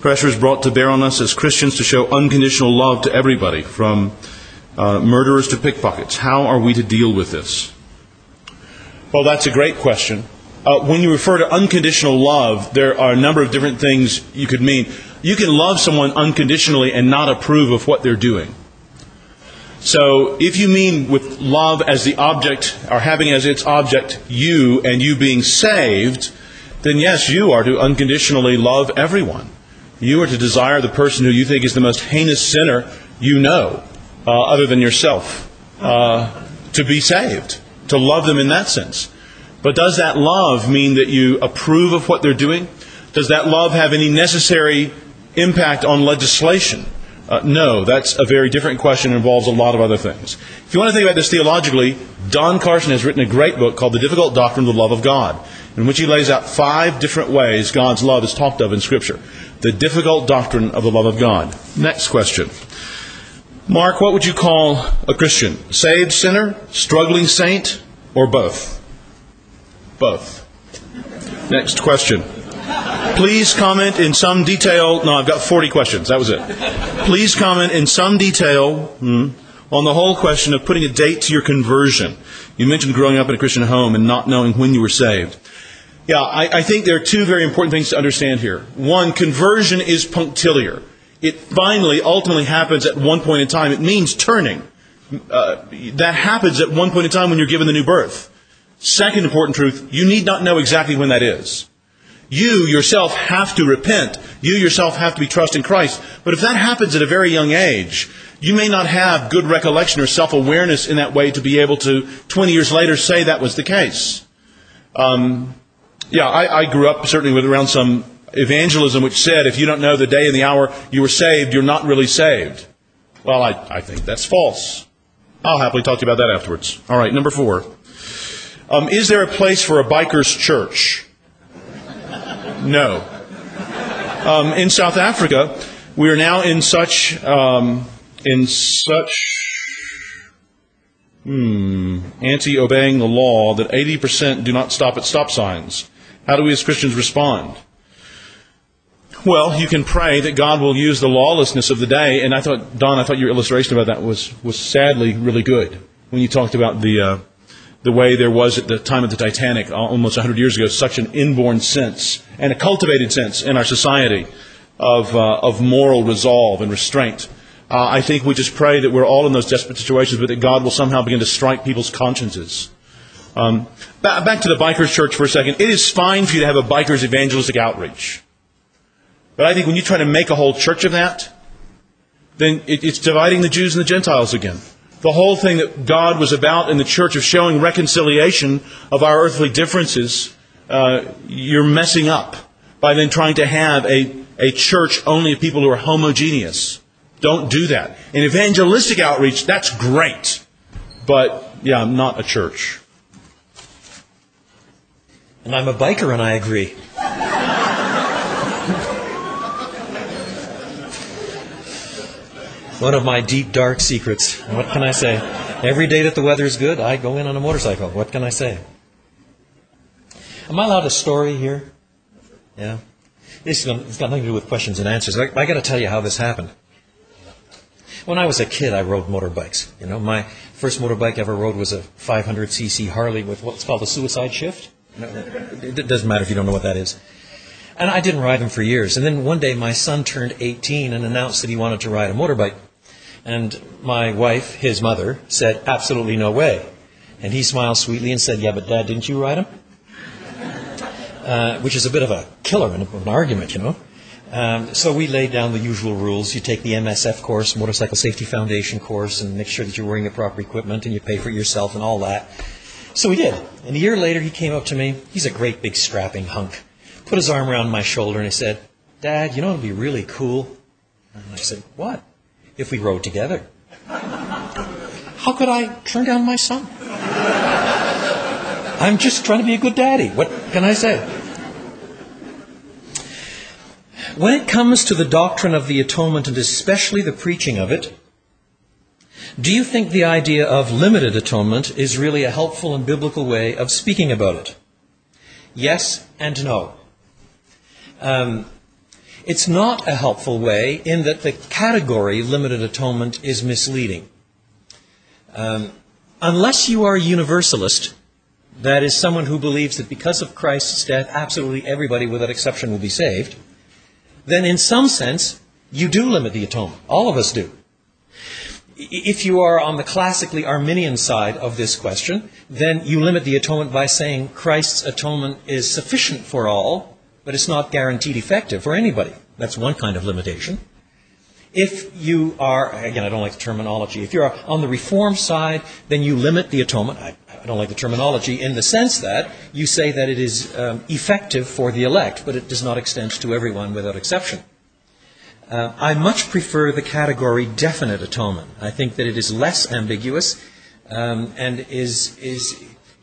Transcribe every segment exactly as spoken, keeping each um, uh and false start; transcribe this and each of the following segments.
Pressure is brought to bear on us as Christians to show unconditional love to everybody, from uh, murderers to pickpockets. How are we to deal with this? Well, that's a great question. Uh, when you refer to unconditional love, there are a number of different things you could mean. You can love someone unconditionally and not approve of what they're doing. So if you mean with love as the object, or having as its object you and you being saved, then yes, you are to unconditionally love everyone. You are to desire the person who you think is the most heinous sinner you know, uh, other than yourself, uh, to be saved, to love them in that sense. But does that love mean that you approve of what they're doing? Does that love have any necessary impact on legislation? Uh, no, that's a very different question and involves a lot of other things. If you want to think about this theologically, Don Carson has written a great book called The Difficult Doctrine of the Love of God, in which he lays out five different ways God's love is talked of in Scripture. The difficult doctrine of the love of God. Next question. Mark, what would you call a Christian? Saved sinner, struggling saint, or both? Both. Next question. Please comment in some detail. No, I've got forty questions. That was it. Please comment in some detail hmm, on the whole question of putting a date to your conversion. You mentioned growing up in a Christian home and not knowing when you were saved. Yeah, I, I think there are two very important things to understand here. One, conversion is punctiliar. It finally, ultimately happens at one point in time. It means turning. Uh, that happens at one point in time when you're given the new birth. Second important truth, you need not know exactly when that is. You yourself have to repent. You yourself have to be trusting Christ. But if that happens at a very young age, you may not have good recollection or self-awareness in that way to be able to, twenty years later, say that was the case. Um, yeah, I, I grew up certainly with around some evangelism which said, if you don't know the day and the hour you were saved, you're not really saved. Well, I, I think that's false. I'll happily talk to you about that afterwards. All right, number four. Um, is there a place for a biker's church? No. Um, in South Africa, we are now in such um, in such hmm, anti-obeying the law that eighty percent do not stop at stop signs. How do we as Christians respond? Well, you can pray that God will use the lawlessness of the day. And I thought, Don, I thought your illustration about that was was sadly really good when you talked about the uh, the way there was at the time of the Titanic, almost one hundred years ago, such an inborn sense and a cultivated sense in our society of uh, of moral resolve and restraint. Uh, I think we just pray that we're all in those desperate situations, but that God will somehow begin to strike people's consciences. Um, back, back to the Bikers Church for a second. It is fine for you to have a Bikers evangelistic outreach. But I think when you try to make a whole church of that, then it, it's dividing the Jews and the Gentiles again. The whole thing that God was about in the church of showing reconciliation of our earthly differences, uh, you're messing up by then trying to have a, a church only of people who are homogeneous. Don't do that. In evangelistic outreach, that's great. But, yeah, not a church. And I'm a biker and I agree. One of my deep, dark secrets. What can I say? Every day that the weather's good, I go in on a motorcycle. What can I say? Am I allowed a story here? Yeah. This has got nothing to do with questions and answers. I, I got to tell you how this happened. When I was a kid, I rode motorbikes. You know, my first motorbike I ever rode was a five hundred c c Harley with what's called a suicide shift. It doesn't matter if you don't know what that is. And I didn't ride them for years. And then one day my son turned eighteen and announced that he wanted to ride a motorbike. And my wife, his mother, said, absolutely no way. And he smiled sweetly and said, yeah, but Dad, didn't you ride him? Uh, which is a bit of a killer in an argument, you know. Um, so we laid down the usual rules. You take the M S F course, Motorcycle Safety Foundation course, and make sure that you're wearing the proper equipment and you pay for it yourself and all that. So we did. And a year later, he came up to me. He's a great big strapping hunk. Put his arm around my shoulder and he said, Dad, you know what would be really cool? And I said, what? If we rode together. How could I turn down my son? I'm just trying to be a good daddy. What can I say? When it comes to the doctrine of the atonement, and especially the preaching of it, do you think the idea of limited atonement is really a helpful and biblical way of speaking about it? Yes and no. Um, It's not a helpful way in that the category limited atonement is misleading. Um, unless you are a universalist, that is someone who believes that because of Christ's death, absolutely everybody without exception will be saved, then in some sense, you do limit the atonement. All of us do. If you are on the classically Arminian side of this question, then you limit the atonement by saying Christ's atonement is sufficient for all, but it's not guaranteed effective for anybody. That's one kind of limitation. If you are, again, I don't like the terminology, if you're on the Reform side, then you limit the atonement. I, I don't like the terminology in the sense that you say that it is um, effective for the elect, but it does not extend to everyone without exception. Uh, I much prefer the category definite atonement. I think that it is less ambiguous um, and is, is,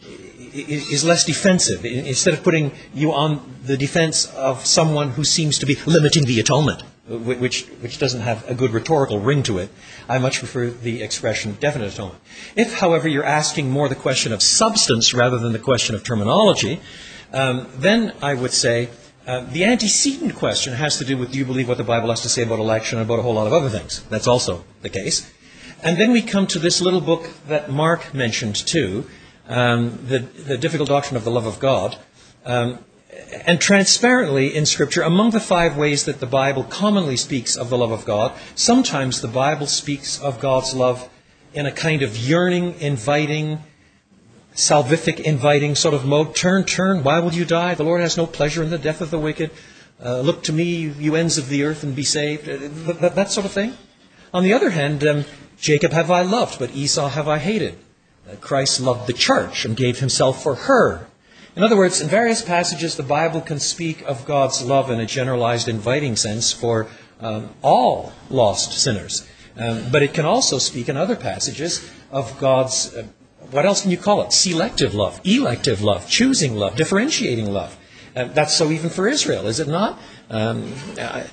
is less defensive. Instead of putting you on the defense of someone who seems to be limiting the atonement, which, which doesn't have a good rhetorical ring to it, I much prefer the expression definite atonement. If, however, you're asking more the question of substance rather than the question of terminology, um, then I would say Uh, the antecedent question has to do with, do you believe what the Bible has to say about election and about a whole lot of other things? That's also the case. And then we come to this little book that Mark mentioned too, um, the, the Difficult Doctrine of the Love of God. Um, and transparently in Scripture, among the five ways that the Bible commonly speaks of the love of God, sometimes the Bible speaks of God's love in a kind of yearning, inviting, salvific, inviting sort of mode. Turn, turn, why will you die? The Lord has no pleasure in the death of the wicked. Uh, look to me, you ends of the earth, and be saved. Uh, that, that sort of thing. On the other hand, um, Jacob have I loved, but Esau have I hated. Uh, Christ loved the church and gave himself for her. In other words, in various passages, the Bible can speak of God's love in a generalized, inviting sense for um, all lost sinners. Um, but it can also speak in other passages of God's uh, what else can you call it? Selective love, elective love, choosing love, differentiating love. Uh, that's so even for Israel, is it not? Um, I,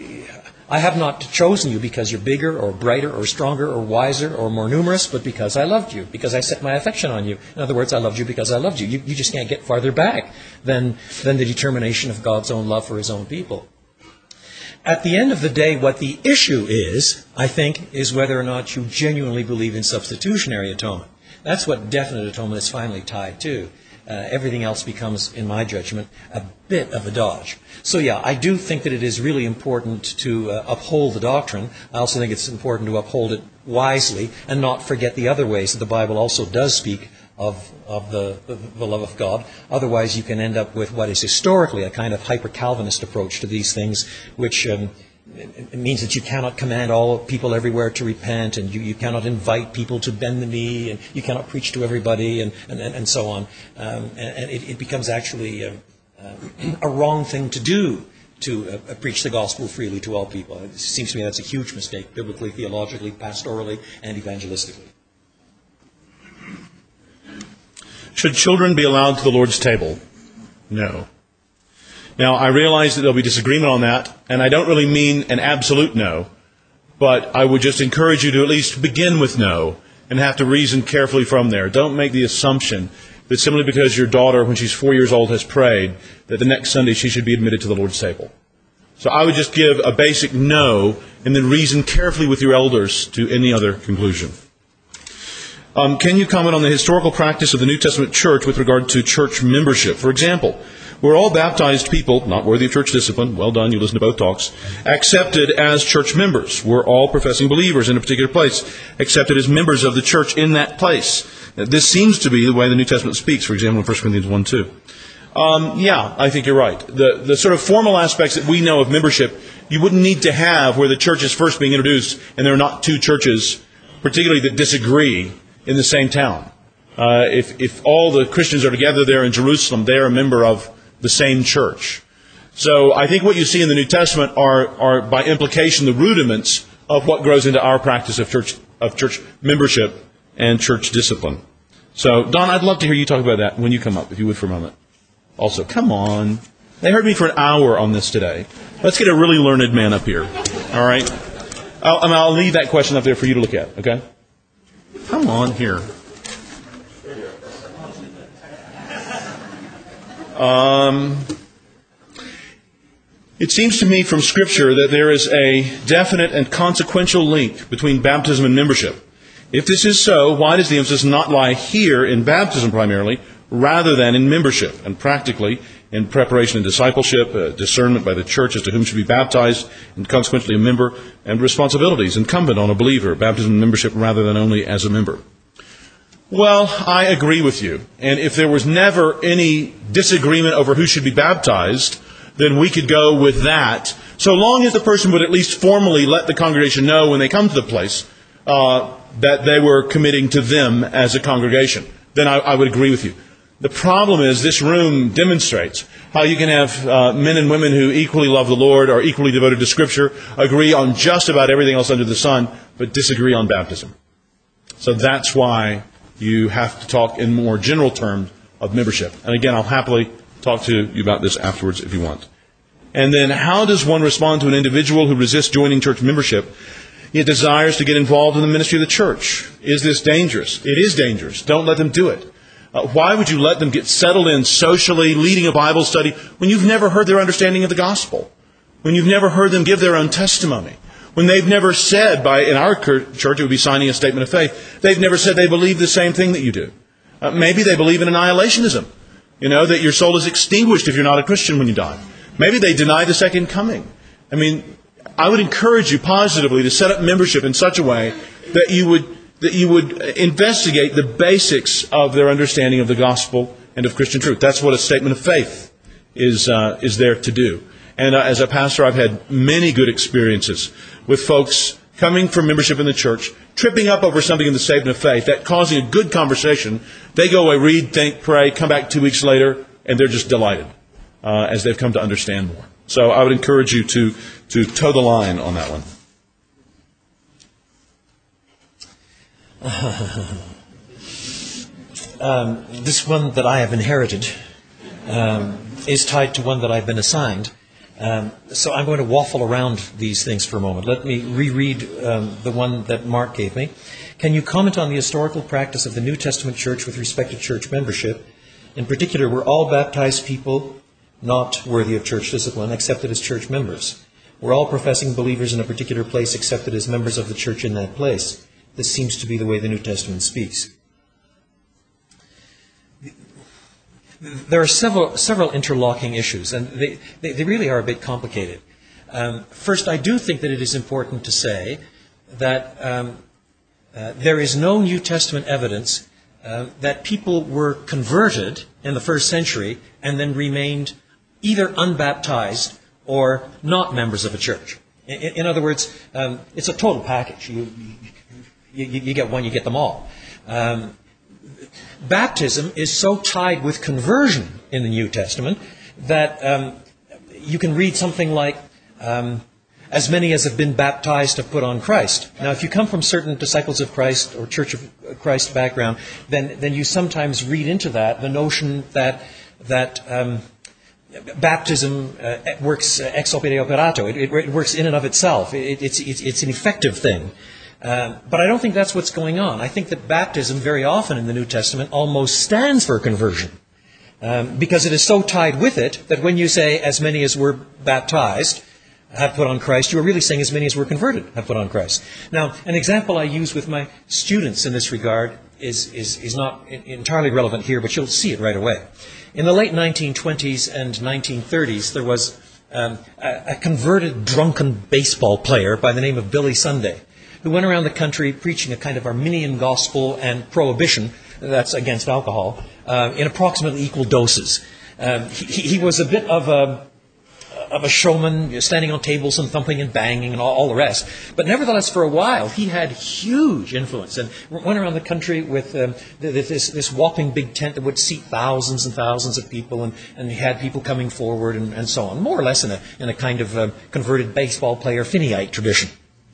I have not chosen you because you're bigger or brighter or stronger or wiser or more numerous, but because I loved you, because I set my affection on you. In other words, I loved you because I loved you. You, you just can't get farther back than, than the determination of God's own love for his own people. At the end of the day, what the issue is, I think, is whether or not you genuinely believe in substitutionary atonement. That's what definite atonement is finally tied to. Uh, everything else becomes, in my judgment, a bit of a dodge. So yeah, I do think that it is really important to uh, uphold the doctrine. I also think it's important to uphold it wisely and not forget the other ways that the Bible also does speak of, of the, the, the love of God. Otherwise, you can end up with what is historically a kind of hyper-Calvinist approach to these things, which Um, It means that you cannot command all people everywhere to repent, and you, you cannot invite people to bend the knee, and you cannot preach to everybody, and, and, and so on. Um, and and it, it becomes actually a, a wrong thing to do, to uh, preach the gospel freely to all people. It seems to me that's a huge mistake, biblically, theologically, pastorally, and evangelistically. Should children be allowed to the Lord's table? No. Now, I realize that there'll be disagreement on that, and I don't really mean an absolute no, but I would just encourage you to at least begin with no and have to reason carefully from there. Don't make the assumption that simply because your daughter, when she's four years old, has prayed, that the next Sunday she should be admitted to the Lord's table. So I would just give a basic no and then reason carefully with your elders to any other conclusion. Um, can you comment on the historical practice of the New Testament church with regard to church membership? For example, were all baptized people, not worthy of church discipline, well done, you listen to both talks, accepted as church members? Were all professing believers in a particular place accepted as members of the church in that place? This seems to be the way the New Testament speaks, for example, in First Corinthians one two. Um, yeah, I think you're right. The, the sort of formal aspects that we know of membership, you wouldn't need to have where the church is first being introduced and there are not two churches, particularly that disagree, in the same town. Uh, if, if all the Christians are together there in Jerusalem, they are a member of the same church. So I think what you see in the New Testament are, are by implication, the rudiments of what grows into our practice of church of church membership and church discipline. So, Don, I'd love to hear you talk about that when you come up, if you would, for a moment. Also, come on. They heard me for an hour on this today. Let's get a really learned man up here. All right? I'll, I mean, I'll leave that question up there for you to look at, okay? Come on here. Um, It seems to me from Scripture that there is a definite and consequential link between baptism and membership. If this is so, why does the emphasis not lie here in baptism primarily, rather than in membership, and practically in preparation and discipleship, uh, discernment by the church as to whom should be baptized, and consequently a member, and responsibilities incumbent on a believer, baptism and membership rather than only as a member? Well, I agree with you. And if there was never any disagreement over who should be baptized, then we could go with that, so long as the person would at least formally let the congregation know when they come to the place uh, that they were committing to them as a congregation. Then I, I would agree with you. The problem is this room demonstrates how you can have uh, men and women who equally love the Lord, are equally devoted to Scripture, agree on just about everything else under the sun, but disagree on baptism. So that's why you have to talk in more general terms of membership. And again, I'll happily talk to you about this afterwards if you want. And then how does one respond to an individual who resists joining church membership yet desires to get involved in the ministry of the church? Is this dangerous? It is dangerous. Don't let them do it. Uh, why would you let them get settled in socially, leading a Bible study, when you've never heard their understanding of the gospel? When you've never heard them give their own testimony? When they've never said, by in our church it would be signing a statement of faith, they've never said they believe the same thing that you do. Uh, maybe they believe in annihilationism. You know, that your soul is extinguished if you're not a Christian when you die. Maybe they deny the second coming. I mean, I would encourage you positively to set up membership in such a way that you would that you would investigate the basics of their understanding of the gospel and of Christian truth. That's what a statement of faith is uh, is there to do. And uh, as a pastor, I've had many good experiences with folks coming from membership in the church, tripping up over something in the statement of faith, that causing a good conversation. They go away, read, think, pray, come back two weeks later, and they're just delighted uh, as they've come to understand more. So I would encourage you to, to toe the line on that one. um, this one that I have inherited um, is tied to one that I've been assigned. Um, so I'm going to waffle around these things for a moment. Let me reread um, the one that Mark gave me. Can you comment on the historical practice of the New Testament church with respect to church membership? In particular, were all baptized people not worthy of church discipline accepted as church members? Were all professing believers in a particular place accepted as members of the church in that place? This seems to be the way the New Testament speaks. There are several several interlocking issues, and they, they, they really are a bit complicated. Um, first, I do think that it is important to say that um, uh, there is no New Testament evidence uh, that people were converted in the first century and then remained either unbaptized or not members of a church. In, in other words, um, it's a total package. You, you, you get one, you get them all. Um, Baptism is so tied with conversion in the New Testament that um, you can read something like, um, as many as have been baptized have put on Christ. Now, if you come from certain Disciples of Christ or Church of Christ background, then, then you sometimes read into that the notion that, that um, baptism uh, works ex opere operato. It, it, it works in and of itself. It, it's, it's, it's an effective thing. Um, but I don't think that's what's going on. I think that baptism very often in the New Testament almost stands for conversion. Um, because it is so tied with it that when you say as many as were baptized have put on Christ, you are really saying as many as were converted have put on Christ. Now, an example I use with my students in this regard is, is, is not entirely relevant here, but you'll see it right away. In the late nineteen twenties and nineteen thirties, there was um, a, a converted drunken baseball player by the name of Billy Sunday, who went around the country preaching a kind of Arminian gospel and prohibition, that's against alcohol, uh, in approximately equal doses. Um, he, he was a bit of a, of a showman, standing on tables and thumping and banging and all, all the rest. But nevertheless, for a while, he had huge influence and went around the country with um, this, this whopping big tent that would seat thousands and thousands of people, and, and he had people coming forward and, and so on, more or less in a, in a kind of um, converted baseball player Finneyite tradition.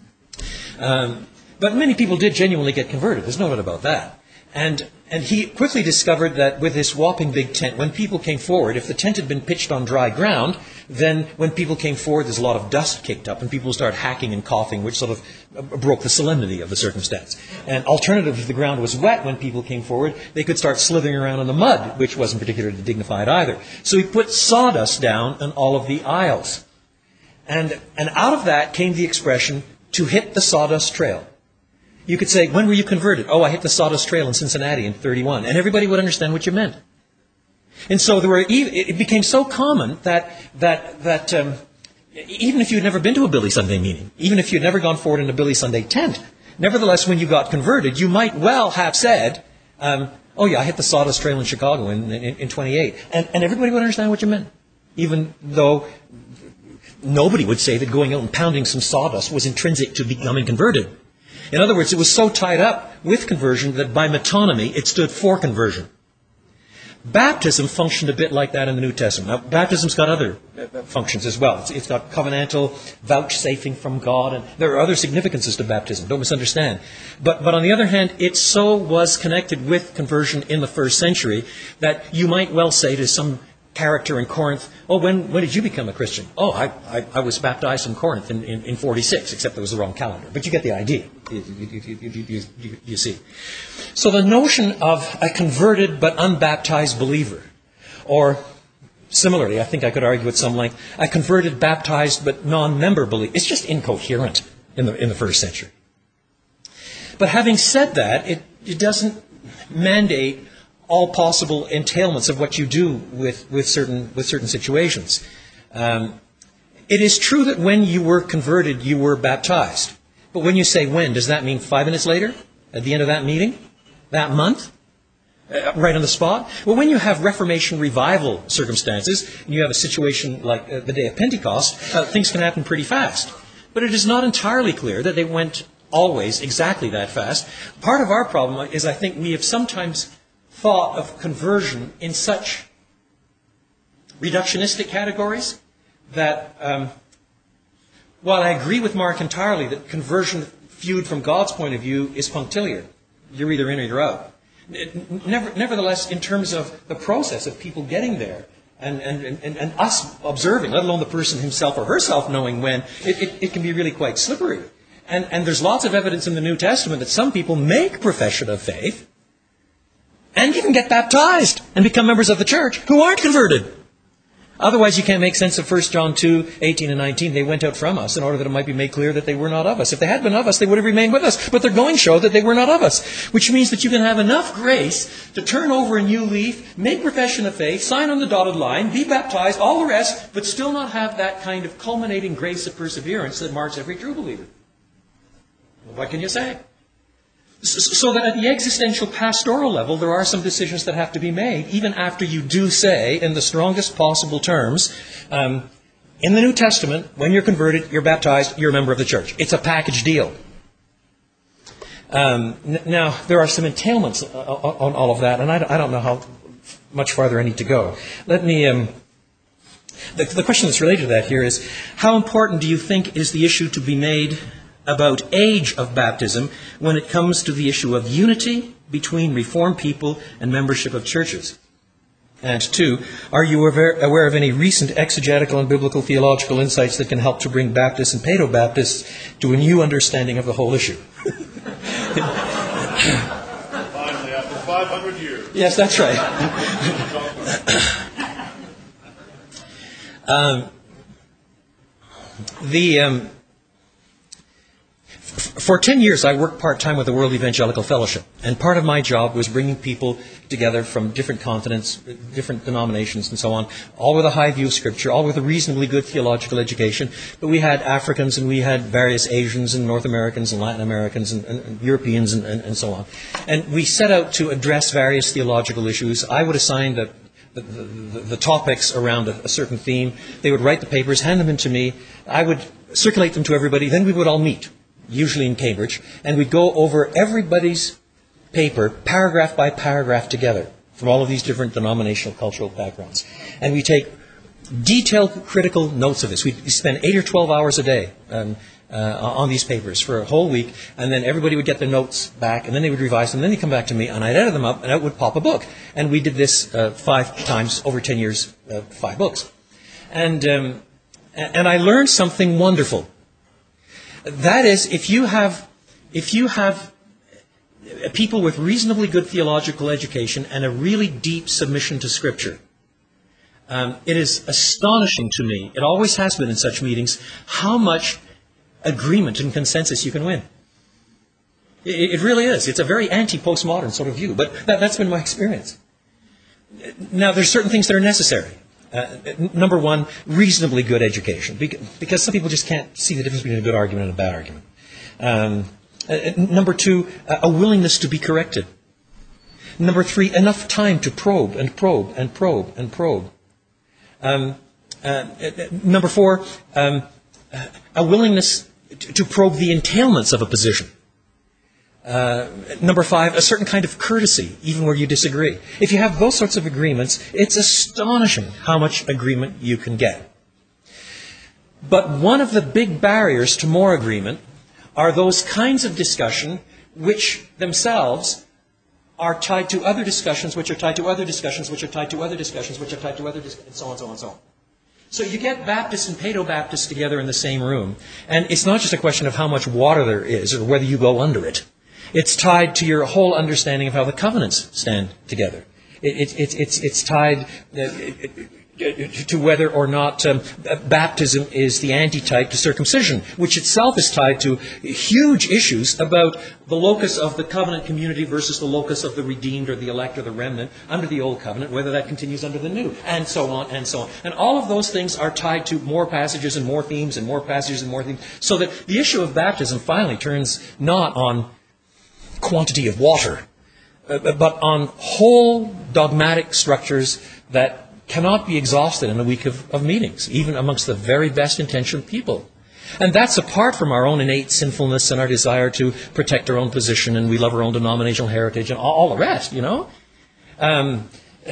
Um, but many people did genuinely get converted. There's no doubt about that. And and he quickly discovered that with this whopping big tent, when people came forward, if the tent had been pitched on dry ground, then when people came forward, there's a lot of dust kicked up, and people started hacking and coughing, which sort of broke the solemnity of the circumstance. And alternatively, if the ground was wet when people came forward, they could start slithering around in the mud, which wasn't particularly dignified either. So he put sawdust down on all of the aisles. And, and out of that came the expression, to hit the sawdust trail. You could say, when were you converted? Oh, I hit the sawdust trail in Cincinnati in thirty-one. And everybody would understand what you meant. And so there were, it became so common that, that, that um, even if you had never been to a Billy Sunday meeting, even if you had never gone forward in a Billy Sunday tent, nevertheless, when you got converted, you might well have said, um, oh yeah, I hit the sawdust trail in Chicago in, in, in twenty-eight. And, and everybody would understand what you meant. Even though nobody would say that going out and pounding some sawdust was intrinsic to becoming converted. In other words, it was so tied up with conversion that by metonymy, it stood for conversion. Baptism functioned a bit like that in the New Testament. Now, baptism's got other functions as well. It's, it's got covenantal vouchsafing from God, and there are other significances to baptism. Don't misunderstand. But, but on the other hand, it so was connected with conversion in the first century that you might well say to some character in Corinth, oh, when, when did you become a Christian? Oh, I, I, I was baptized in Corinth in, in, in forty-six, except it was the wrong calendar. But you get the idea, you, you, you, you, you, you see. So the notion of a converted but unbaptized believer, or similarly, I think I could argue at some length, a converted, baptized but non-member believer, it's just incoherent in the, in the first century. But having said that, it, it doesn't mandate all possible entailments of what you do with, with certain with certain situations. Um, it is true that when you were converted, you were baptized. But when you say when, does that mean five minutes later? At the end of that meeting? That month? Uh, right on the spot? Well, when you have Reformation revival circumstances, and you have a situation like uh, the day of Pentecost, uh, things can happen pretty fast. But it is not entirely clear that they went always exactly that fast. Part of our problem is I think we have sometimes thought of conversion in such reductionistic categories that, um, while I agree with Mark entirely that conversion viewed from God's point of view is punctiliar, you're either in or you're out. It, never, nevertheless, in terms of the process of people getting there and, and, and, and us observing, let alone the person himself or herself knowing when, it, it, it can be really quite slippery. And, and there's lots of evidence in the New Testament that some people make profession of faith and even get baptized and become members of the church who aren't converted. Otherwise, you can't make sense of First John two, eighteen and nineteen. They went out from us in order that it might be made clear that they were not of us. If they had been of us, they would have remained with us. But their going showed that they were not of us. Which means that you can have enough grace to turn over a new leaf, make profession of faith, sign on the dotted line, be baptized, all the rest, but still not have that kind of culminating grace of perseverance that marks every true believer. What can you say? So that at the existential pastoral level, there are some decisions that have to be made, even after you do say, in the strongest possible terms, um, in the New Testament, when you're converted, you're baptized, you're a member of the church. It's a package deal. Um, n- now, there are some entailments on all of that, and I, I don't know how much farther I need to go. Let me... Um, the, the question that's related to that here is, how important do you think is the issue to be made about age of baptism when it comes to the issue of unity between Reformed people and membership of churches? And two, are you aware, aware of any recent exegetical and biblical theological insights that can help to bring Baptists and Paedo-Baptists to a new understanding of the whole issue? Finally, after five hundred years. Yes, that's right. um, the... Um, For ten years, I worked part-time with the World Evangelical Fellowship. And part of my job was bringing people together from different continents, different denominations, and so on, all with a high view of Scripture, all with a reasonably good theological education. But we had Africans, and we had various Asians, and North Americans, and Latin Americans, and, and, and Europeans, and, and, and so on. And we set out to address various theological issues. I would assign the The, the, the topics around a, a certain theme. They would write the papers, hand them in to me. I would circulate them to everybody. Then we would all meet, usually in Cambridge, and we'd go over everybody's paper, paragraph by paragraph together, from all of these different denominational, cultural backgrounds. And we take detailed, critical notes of this. We spend eight or twelve hours a day um, uh, on these papers for a whole week, and then everybody would get their notes back, and then they would revise them, and then they'd come back to me, and I'd edit them up, and out would pop a book. And we did this uh, five times over ten years, uh, five books. And, um, and I learned something wonderful. That is, if you have, if you have people with reasonably good theological education and a really deep submission to Scripture, Um, it is astonishing to me, it always has been in such meetings, how much agreement and consensus you can win. It, it really is. It's a very anti-postmodern sort of view, but that, that's been my experience. Now, there's certain things that are necessary. Uh, number one, reasonably good education, because some people just can't see the difference between a good argument and a bad argument. Um, uh, number two, a willingness to be corrected. Number three, enough time to probe and probe and probe and probe. Um, uh, number four, um, a willingness to probe the entailments of a position. Uh, number five, a certain kind of courtesy, even where you disagree. If you have those sorts of agreements, it's astonishing how much agreement you can get. But one of the big barriers to more agreement are those kinds of discussion which themselves are tied to other discussions, which are tied to other discussions, which are tied to other discussions, which are tied to other discussions, and so on, so on, and so on. So you get Baptists and Paedo-Baptists together in the same room, and it's not just a question of how much water there is or whether you go under it. It's tied to your whole understanding of how the covenants stand together. It, it, it, it's, it's tied to whether or not um, baptism is the antitype to circumcision, which itself is tied to huge issues about the locus of the covenant community versus the locus of the redeemed or the elect or the remnant under the old covenant, whether that continues under the new, and so on and so on. And all of those things are tied to more passages and more themes and more passages and more themes, so that the issue of baptism finally turns not on quantity of water, uh, but on whole dogmatic structures that cannot be exhausted in a week of, of meetings, even amongst the very best intentioned people. And that's apart from our own innate sinfulness and our desire to protect our own position, and we love our own denominational heritage and all, all the rest, you know. Um,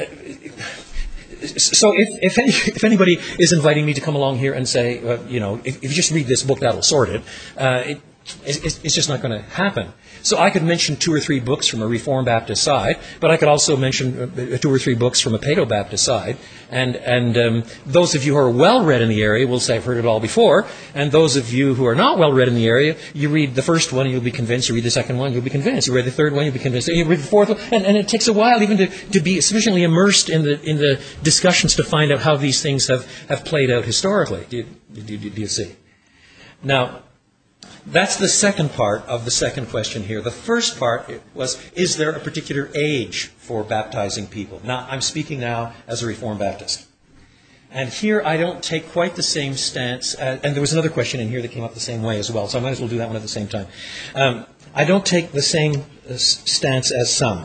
so if if, any, if anybody is inviting me to come along here and say, uh, you know, if, if you just read this book, that'll sort it, uh, it it's, it's just not going to happen. So I could mention two or three books from a Reformed Baptist side, but I could also mention two or three books from a Paedo-Baptist side. And, and um, those of you who are well-read in the area will say, I've heard it all before. And those of you who are not well-read in the area, you read the first one and you'll be convinced. You read the second one, you'll be convinced. You read the third one, you'll be convinced. You read the fourth one. And, and it takes a while even to, to be sufficiently immersed in the, in the discussions to find out how these things have, have played out historically. Do you, do, you, do you see? Now, that's the second part of the second question here. The first part was, is there a particular age for baptizing people? Now, I'm speaking now as a Reformed Baptist. And here I don't take quite the same stance, as, and there was another question in here that came up the same way as well, so I might as well do that one at the same time. Um, I don't take the same uh, stance as some.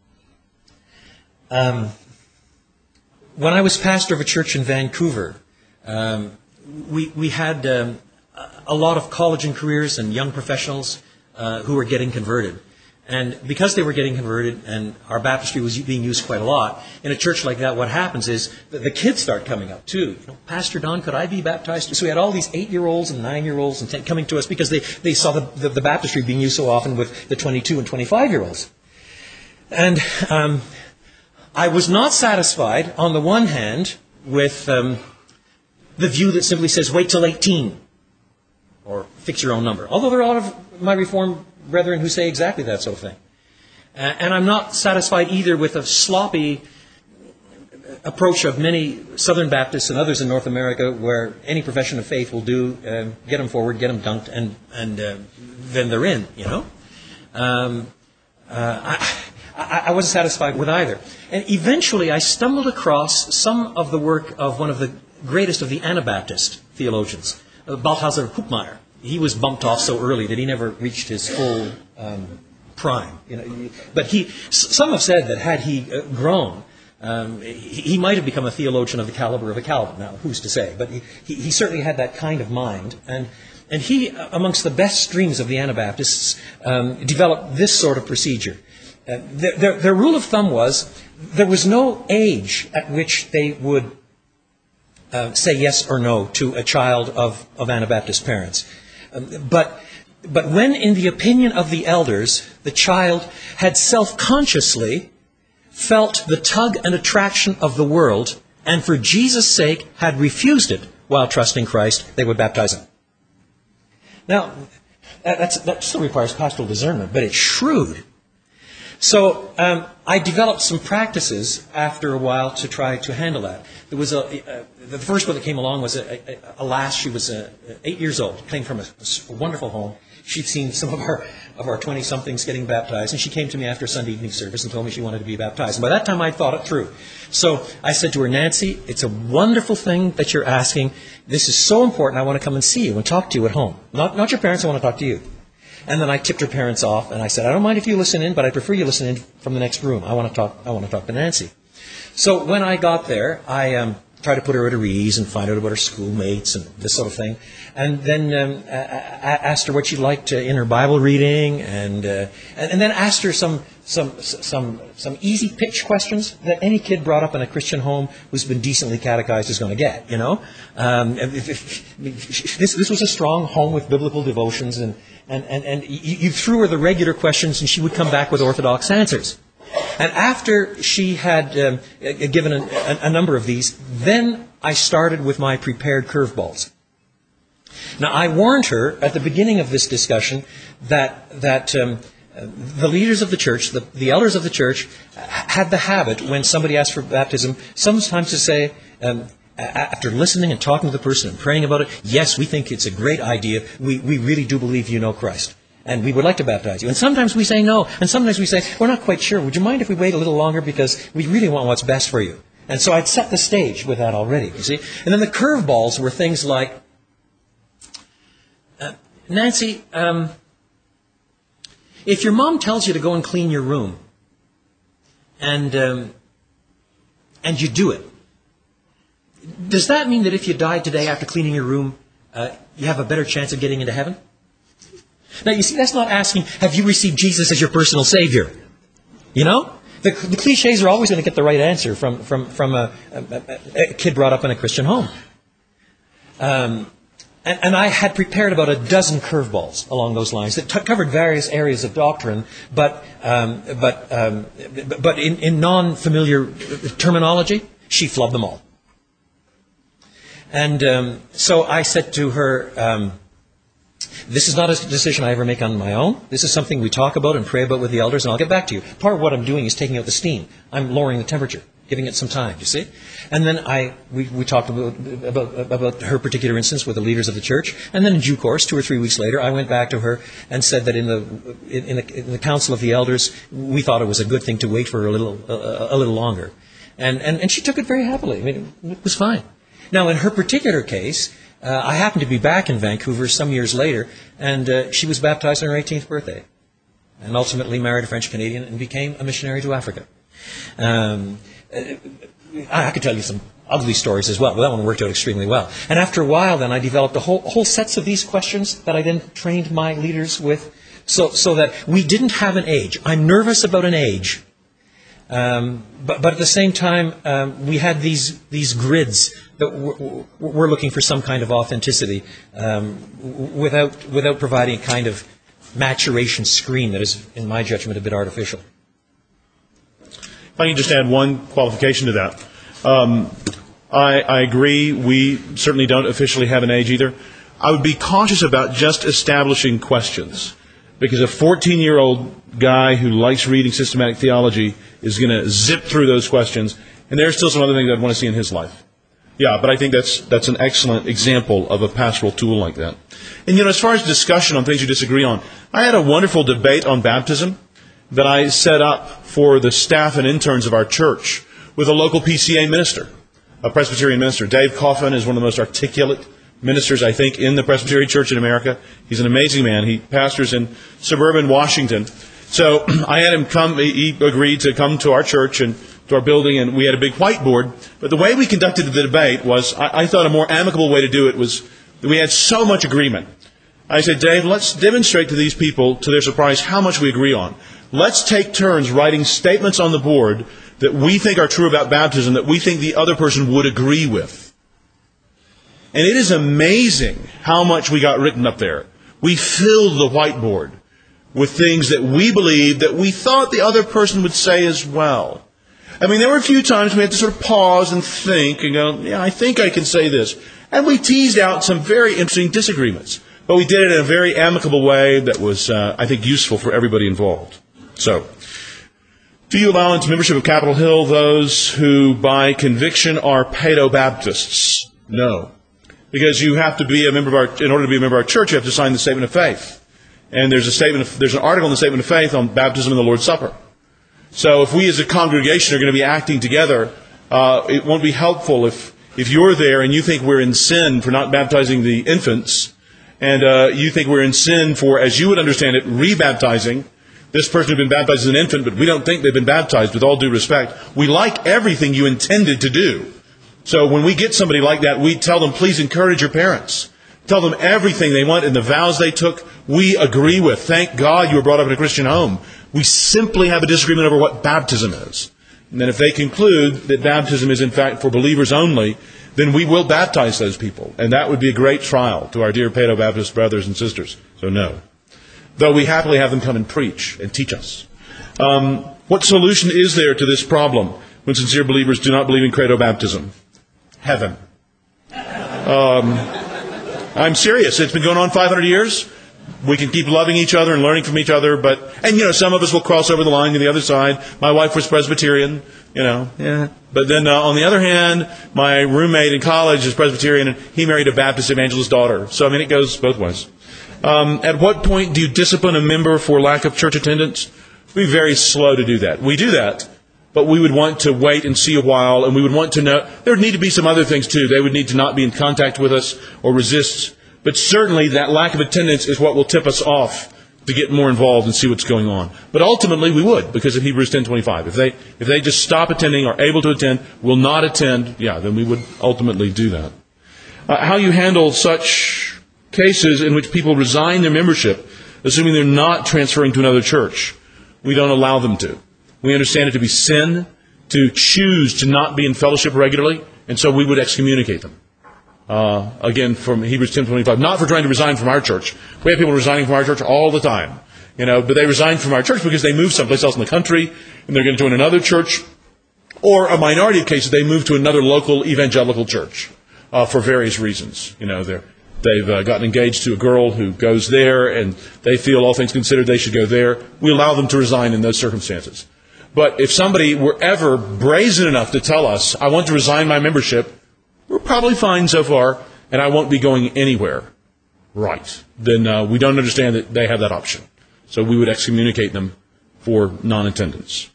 Um, when I was pastor of a church in Vancouver, um, we, we had... Um, a lot of college and careers and young professionals uh, who were getting converted. And because they were getting converted and our baptistry was being used quite a lot, in a church like that, what happens is that the kids start coming up too. You know, Pastor Don, could I be baptized? So we had all these eight-year-olds and nine-year-olds and ten coming to us because they, they saw the, the, the baptistry being used so often with the twenty-two and twenty-five-year-olds. And um, I was not satisfied, on the one hand, with um, the view that simply says, wait till eighteen. Or fix your own number. Although there are a lot of my Reformed brethren who say exactly that sort of thing. Uh, and I'm not satisfied either with a sloppy approach of many Southern Baptists and others in North America where any profession of faith will do, uh, get them forward, get them dunked, and, and uh, then they're in, you know. Um, uh, I, I, I wasn't satisfied with either. And eventually I stumbled across some of the work of one of the greatest of the Anabaptist theologians, Balthasar Hupmeyer. He was bumped off so early that he never reached his full um, prime. You know, but he, some have said that had he uh, grown, um, he, he might have become a theologian of the caliber of a Calvin. Now, who's to say? But he, he, he certainly had that kind of mind. And, and he, amongst the best streams of the Anabaptists, um, developed this sort of procedure. Uh, their, their, their rule of thumb was there was no age at which they would Uh, say yes or no to a child of, of Anabaptist parents. Um, but, but when, in the opinion of the elders, the child had self-consciously felt the tug and attraction of the world, and for Jesus' sake had refused it while trusting Christ, they would baptize him. Now, that, that's, that still requires pastoral discernment, but it's shrewd. So um, I developed some practices after a while to try to handle that. There was a, a the first one that came along was a, a, a lass. She was uh, eight years old, came from a, a wonderful home. She'd seen some of our of our twenty-somethings getting baptized, and she came to me after Sunday evening service and told me she wanted to be baptized. And by that time, I'd thought it through. So I said to her, Nancy, it's a wonderful thing that you're asking. This is so important. I want to come and see you and talk to you at home. Not not your parents. I want to talk to you. And then I tipped her parents off, and I said, I don't mind if you listen in, but I prefer you listen in from the next room. I want to talk. I want to talk to Nancy. So when I got there, I um, tried to put her at her ease and find out about her schoolmates and this sort of thing, and then um, I, I asked her what she liked uh, in her Bible reading, and, uh, and and then asked her some some some some easy pitch questions that any kid brought up in a Christian home who's been decently catechized is going to get. You know, um, if, if, if, this this was a strong home with biblical devotions, and and and, and you, you threw her the regular questions, and she would come back with orthodox answers. And after she had um, given a, a, a number of these, then I started with my prepared curveballs. Now, I warned her at the beginning of this discussion that that um, the leaders of the church, the, the elders of the church, had the habit, when somebody asked for baptism, sometimes to say, um, after listening and talking to the person and praying about it, yes, we think it's a great idea. We, we really do believe you know Christ. And we would like to baptize you. And sometimes we say no. And sometimes we say, we're not quite sure. Would you mind if we wait a little longer because we really want what's best for you? And so I'd set the stage with that already, you see. And then the curveballs were things like, uh, Nancy, um, if your mom tells you to go and clean your room, and um, and you do it, does that mean that if you died today after cleaning your room, uh, you have a better chance of getting into heaven? Now, you see, that's not asking, have you received Jesus as your personal Savior? You know? The, the cliches are always going to get the right answer from, from, from a, a, a kid brought up in a Christian home. Um, and, and I had prepared about a dozen curveballs along those lines that t- covered various areas of doctrine, but, um, but, um, but in, in non-familiar terminology, she flubbed them all. And um, so I said to her, Um, this is not a decision I ever make on my own. This is something we talk about and pray about with the elders, and I'll get back to you. Part of what I'm doing is taking out the steam. I'm lowering the temperature, giving it some time, you see. And then I we, we talked about, about, about her particular instance with the leaders of the church. And then in due course, two or three weeks later, I went back to her and said that in the in, in, the, in the council of the elders, we thought it was a good thing to wait for her a little a, a little longer. And, and, and she took it very happily. I mean, it was fine. Now, in her particular case, Uh, I happened to be back in Vancouver some years later, and uh, she was baptized on her eighteenth birthday, and ultimately married a French Canadian and became a missionary to Africa. Um, I, I could tell you some ugly stories as well, but that one worked out extremely well. And after a while, then I developed a whole whole sets of these questions that I then trained my leaders with, so so that we didn't have an age. I'm nervous about an age. Um, but, but at the same time, um, we had these these grids that we're, we're looking for some kind of authenticity um, without without providing a kind of maturation screen that is, in my judgment, a bit artificial. If I can just add one qualification to that. Um, I, I agree. We certainly don't officially have an age either. I would be cautious about just establishing questions, because a fourteen-year-old guy who likes reading systematic theology is going to zip through those questions, and there are still some other things I'd want to see in his life. Yeah, but I think that's that's an excellent example of a pastoral tool like that. And, you know, as far as discussion on things you disagree on, I had a wonderful debate on baptism that I set up for the staff and interns of our church with a local P C A minister, a Presbyterian minister. Dave Coffin is one of the most articulate ministers, I think, in the Presbyterian Church in America. He's an amazing man. He pastors in suburban Washington. So I had him come, he agreed to come to our church and to our building, and we had a big whiteboard. But the way we conducted the debate was, I, I thought a more amicable way to do it was that we had so much agreement. I said, Dave, let's demonstrate to these people, to their surprise, how much we agree on. Let's take turns writing statements on the board that we think are true about baptism, that we think the other person would agree with. And it is amazing how much we got written up there. We filled the whiteboard with things that we believed that we thought the other person would say as well. I mean, there were a few times we had to sort of pause and think and go, yeah, I think I can say this. And we teased out some very interesting disagreements. But we did it in a very amicable way that was, uh, I think, useful for everybody involved. So, Do you allow into membership of Capitol Hill those who, by conviction, are pedo-Baptists? No. Because you have to be a member of our, in order to be a member of our church, you have to sign the Statement of Faith. And there's a statement, of, there's an article in the Statement of Faith on baptism and the Lord's Supper. So if we as a congregation are going to be acting together, uh, it won't be helpful if, if you're there and you think we're in sin for not baptizing the infants, and uh, you think we're in sin for, as you would understand it, rebaptizing this person who'd been baptized as an infant, but we don't think they've been baptized, with all due respect. We like everything you intended to do. So when we get somebody like that, we tell them, please encourage your parents. Tell them everything they want and the vows they took, we agree with. Thank God you were brought up in a Christian home. We simply have a disagreement over what baptism is. And then if they conclude that baptism is in fact for believers only, then we will baptize those people. And that would be a great trial to our dear Paedo-Baptist brothers and sisters. So no. Though we happily have them come and preach and teach us. Um, what solution is there to this problem when sincere believers do not believe in credo baptism? Heaven. Um, I'm serious. It's been going on five hundred years. We can keep loving each other and learning from each other, but, and you know, some of us will cross over the line to the other side. My wife was Presbyterian, you know, yeah. But then uh, on the other hand, my roommate in college is Presbyterian, and he married a Baptist evangelist's daughter. So, I mean, it goes both ways. Um, at what point do you discipline a member for lack of church attendance? We're very slow to do that. We do that, but we would want to wait and see a while, and we would want to know, there would need to be some other things too. They would need to not be in contact with us or resist. But certainly that lack of attendance is what will tip us off to get more involved and see what's going on. But ultimately we would, because of Hebrews ten twenty-five. If they if they just stop attending, are able to attend, will not attend, yeah, then we would ultimately do that. Uh, how you handle such cases in which people resign their membership, assuming they're not transferring to another church. We don't allow them to. We understand it to be sin to choose to not be in fellowship regularly, and so we would excommunicate them. Uh, again, from Hebrews ten twenty-five, not for trying to resign from our church. We have people resigning from our church all the time, you know, but they resign from our church because they move someplace else in the country, and they're going to join another church, or a minority of cases, they move to another local evangelical church uh, for various reasons. You know, they're, they've uh, gotten engaged to a girl who goes there, and they feel, all things considered, they should go there. We allow them to resign in those circumstances. But if somebody were ever brazen enough to tell us, I want to resign my membership, we're probably fine so far, and I won't be going anywhere. Right. Then uh, we don't understand that they have that option. So we would excommunicate them for non-attendance.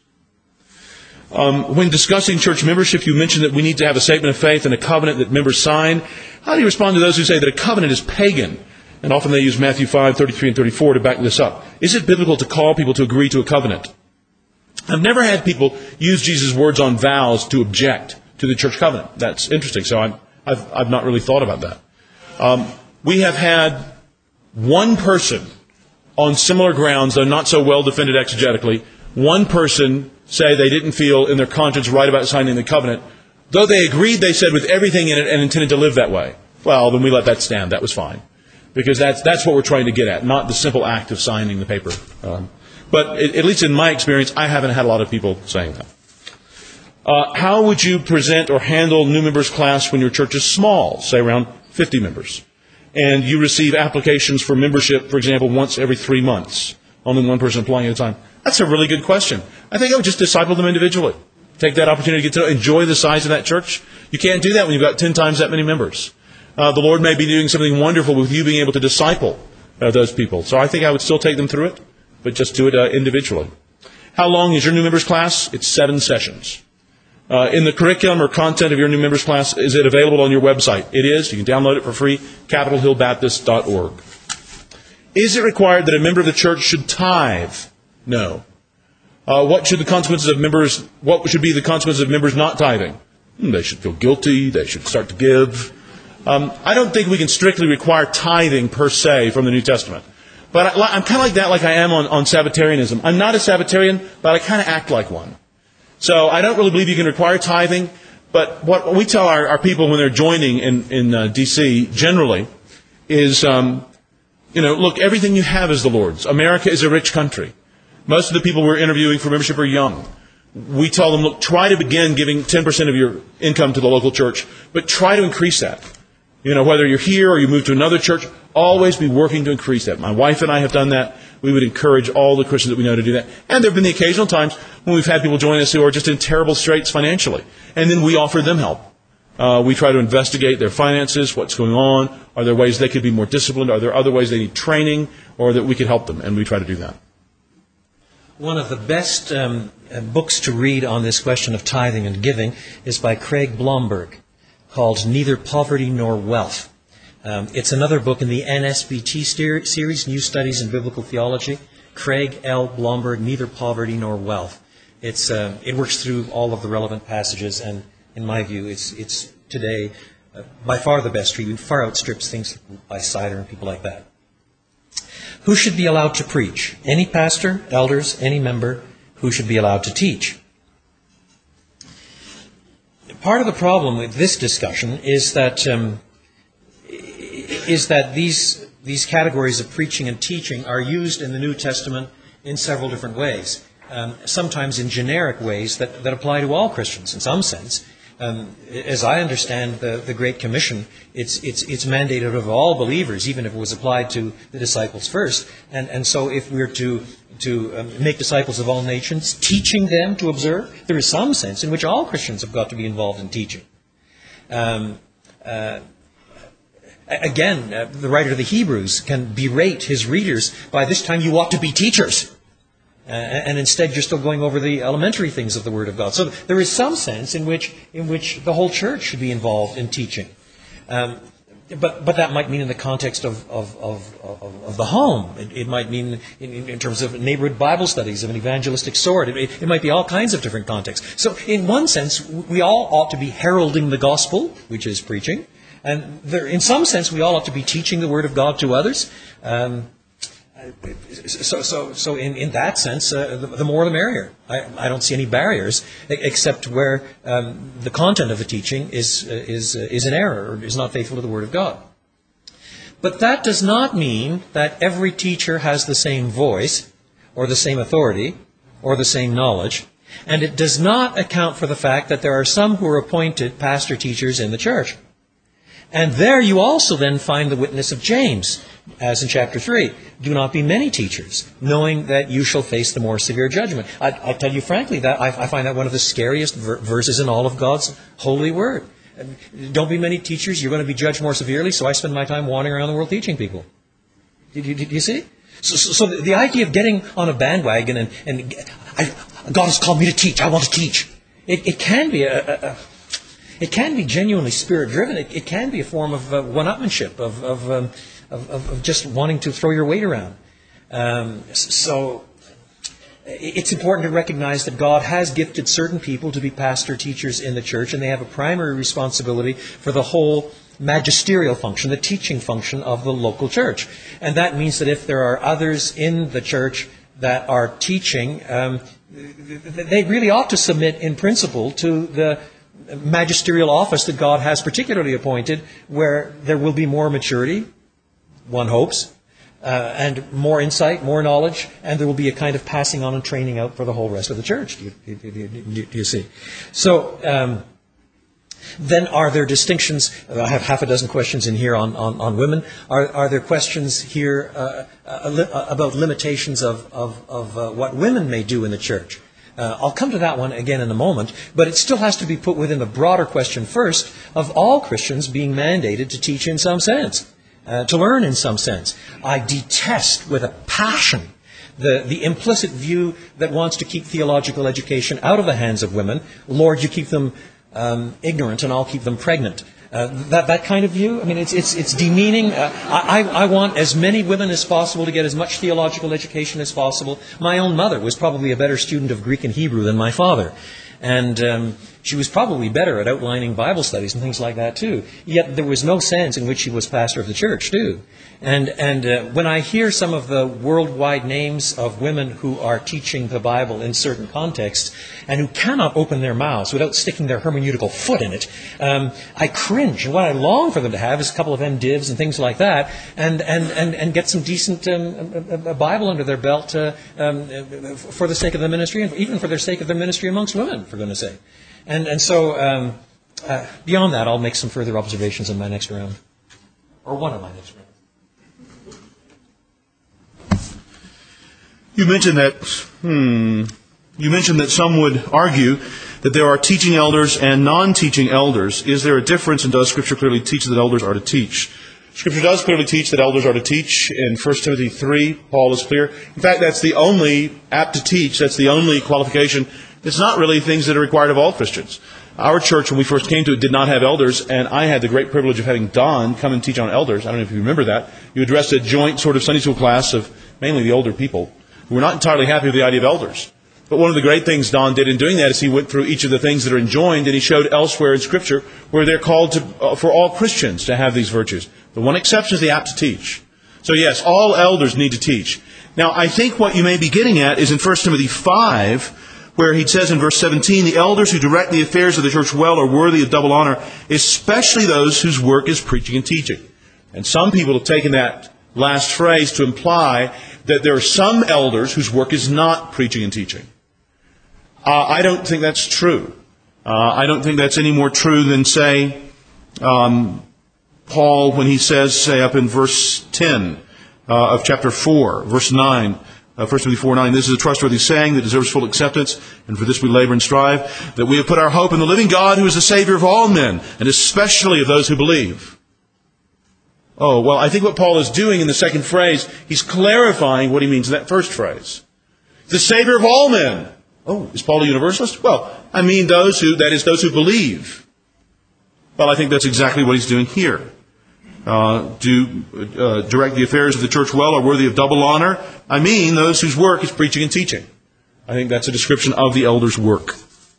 Um, when discussing church membership, you mentioned that we need to have a statement of faith and a covenant that members sign. How do you respond to those who say that a covenant is pagan? And often they use Matthew five, thirty-three and thirty-four to back this up. Is it biblical to call people to agree to a covenant? I've never had people use Jesus' words on vows to object to the church covenant. That's interesting. So I'm, I've, I've not really thought about that. Um, we have had one person on similar grounds, though not so well defended exegetically, one person say they didn't feel in their conscience right about signing the covenant, though they agreed, they said, with everything in it and intended to live that way. Well, then we let that stand. That was fine. Because that's, that's what we're trying to get at, not the simple act of signing the paper. Um, but it, at least in my experience, I haven't had a lot of people saying that. Uh, how would you present or handle new members class when your church is small, say around fifty members, and you receive applications for membership, for example, once every three months, only one person applying at a time? That's a really good question. I think I would just disciple them individually. Take that opportunity to get to enjoy the size of that church. You can't do that when you've got ten times that many members. Uh, the Lord may be doing something wonderful with you being able to disciple uh, those people. So I think I would still take them through it, but just do it uh, individually. How long is your new members class? It's seven sessions. Uh, in the curriculum or content of your new members class, is it available on your website? It is. You can download it for free, capitol hill baptist dot org. Is it required that a member of the church should tithe? No. Uh, what should the consequences of members, what should be the consequences of members not tithing? Hmm, they should feel guilty. They should start to give. Um, I don't think we can strictly require tithing per se from the New Testament. But I, I'm kind of like that, like I am on, on Sabbatarianism. I'm not a Sabbatarian, but I kind of act like one. So I don't really believe you can require tithing, but what we tell our, our people when they're joining in, in uh, D C generally is, um, you know, look, everything you have is the Lord's. America is a rich country. Most of the people we're interviewing for membership are young. We tell them, look, try to begin giving ten percent of your income to the local church, but try to increase that. You know, whether you're here or you move to another church, always be working to increase that. My wife and I have done that. We would encourage all the Christians that we know to do that. And there have been the occasional times when we've had people join us who are just in terrible straits financially. And then we offer them help. Uh, we try to investigate their finances, what's going on. Are there ways they could be more disciplined? Are there other ways they need training? Or that we could help them? And we try to do that. One of the best um, books to read on this question of tithing and giving is by Craig Blomberg, called Neither Poverty Nor Wealth. Um, it's another book in the N S B T series, New Studies in Biblical Theology. Craig L. Blomberg, Neither Poverty Nor Wealth. It's uh, it works through all of the relevant passages, and in my view, it's it's today uh, by far the best treatment. Far outstrips things by Sider and people like that. Who should be allowed to preach? Any pastor, elders, any member. Who should be allowed to teach? Part of the problem with this discussion is that um, is that these these categories of preaching and teaching are used in the New Testament in several different ways. Um, sometimes in generic ways that, that apply to all Christians in some sense. Um, as I understand the, the Great Commission, it's, it's, it's mandated of all believers, even if it was applied to the disciples first. And, and so if we're to, to um, make disciples of all nations, teaching them to observe, there is some sense in which all Christians have got to be involved in teaching. Um, uh, again, uh, the writer of the Hebrews can berate his readers, by this time you ought to be teachers. Uh, and instead you're still going over the elementary things of the Word of God. So there is some sense in which in which the whole church should be involved in teaching. Um, but but that might mean in the context of of, of, of, of the home. It, it might mean in, in terms of neighborhood Bible studies of an evangelistic sort. It, it might be all kinds of different contexts. So in one sense, we all ought to be heralding the gospel, which is preaching. And there, in some sense, we all ought to be teaching the Word of God to others. Um, So, so, so in, in that sense, uh, the, the more the merrier. I, I don't see any barriers, except where um, the content of the teaching is uh, is uh, is in error or is not faithful to the Word of God. But that does not mean that every teacher has the same voice, or the same authority, or the same knowledge, and it does not account for the fact that there are some who are appointed pastor teachers in the church. And there you also then find the witness of James, as in chapter three. Do not be many teachers, knowing that you shall face the more severe judgment. I, I tell you frankly, that I, I find that one of the scariest ver- verses in all of God's holy word. Don't be many teachers, you're going to be judged more severely, so I spend my time wandering around the world teaching people. Did you, did you see? So, so, so the idea of getting on a bandwagon and, and I, God has called me to teach, I want to teach. It, it can be a... a, a It can be genuinely spirit-driven. It, it can be a form of uh, one-upmanship, of of, um, of of just wanting to throw your weight around. Um, so it's important to recognize that God has gifted certain people to be pastor teachers in the church, and they have a primary responsibility for the whole magisterial function, the teaching function of the local church. And that means that if there are others in the church that are teaching, um, they really ought to submit in principle to the magisterial office that God has particularly appointed, where there will be more maturity, one hopes, uh, and more insight, more knowledge, and there will be a kind of passing on and training out for the whole rest of the church. Do you, do you, do you see? So, um, then are there distinctions? I have half a dozen questions in here on, on, on women. Are, are there questions here uh, uh, about limitations of, of, of uh, what women may do in the church? Uh, I'll come to that one again in a moment, but it still has to be put within the broader question first of all Christians being mandated to teach in some sense, uh, to learn in some sense. I detest with a passion the, the implicit view that wants to keep theological education out of the hands of women. Lord, you keep them um, ignorant and I'll keep them pregnant. Uh, that that kind of view, I mean, it's it's it's demeaning. Uh, I I want as many women as possible to get as much theological education as possible. My own mother was probably a better student of Greek and Hebrew than my father, and um, she was probably better at outlining Bible studies and things like that too. Yet there was no sense in which she was pastor of the church too. And and uh, when I hear some of the worldwide names of women who are teaching the Bible in certain contexts and who cannot open their mouths without sticking their hermeneutical foot in it, um, I cringe. And what I long for them to have is a couple of M Divs and things like that, and and, and, and get some decent um, a, a Bible under their belt uh, um, for the sake of the ministry, and even for the sake of their ministry amongst women, for goodness sake. And and so um, uh, beyond that, I'll make some further observations in my next round. Or one of my next friends. You mentioned that, hmm, you mentioned that some would argue that there are teaching elders and non-teaching elders. Is there a difference, and does Scripture clearly teach that elders are to teach? Scripture does clearly teach that elders are to teach. In First Timothy three, Paul is clear. In fact, that's the only apt to teach. That's the only qualification. It's not really things that are required of all Christians. Our church, when we first came to it, did not have elders, and I had the great privilege of having Don come and teach on elders. I don't know if you remember that. You addressed a joint sort of Sunday school class of mainly the older people who were not entirely happy with the idea of elders. But one of the great things Don did in doing that is he went through each of the things that are enjoined, and he showed elsewhere in Scripture where they're called to, uh, for all Christians to have these virtues. The one exception is the apt to teach. So yes, all elders need to teach. Now, I think what you may be getting at is in First Timothy five, where he says in verse seventeen, the elders who direct the affairs of the church well are worthy of double honor, especially those whose work is preaching and teaching. And some people have taken that last phrase to imply that there are some elders whose work is not preaching and teaching. Uh, I don't think that's true. Uh, I don't think that's any more true than, say, um, Paul when he says, say, up in verse ten uh, of chapter four, verse nine, uh, First Timothy four nine, this is a trustworthy saying that deserves full acceptance, and for this we labor and strive, that we have put our hope in the living God who is the Savior of all men, and especially of those who believe. Oh, well, I think what Paul is doing in the second phrase, he's clarifying what he means in that first phrase. The Savior of all men. Oh, is Paul a universalist? Well, I mean those who, that is, those who believe. Well, I think that's exactly what he's doing here. Uh, do uh, direct the affairs of the church well, are worthy of double honor. I mean those whose work is preaching and teaching. I think that's a description of the elder's work.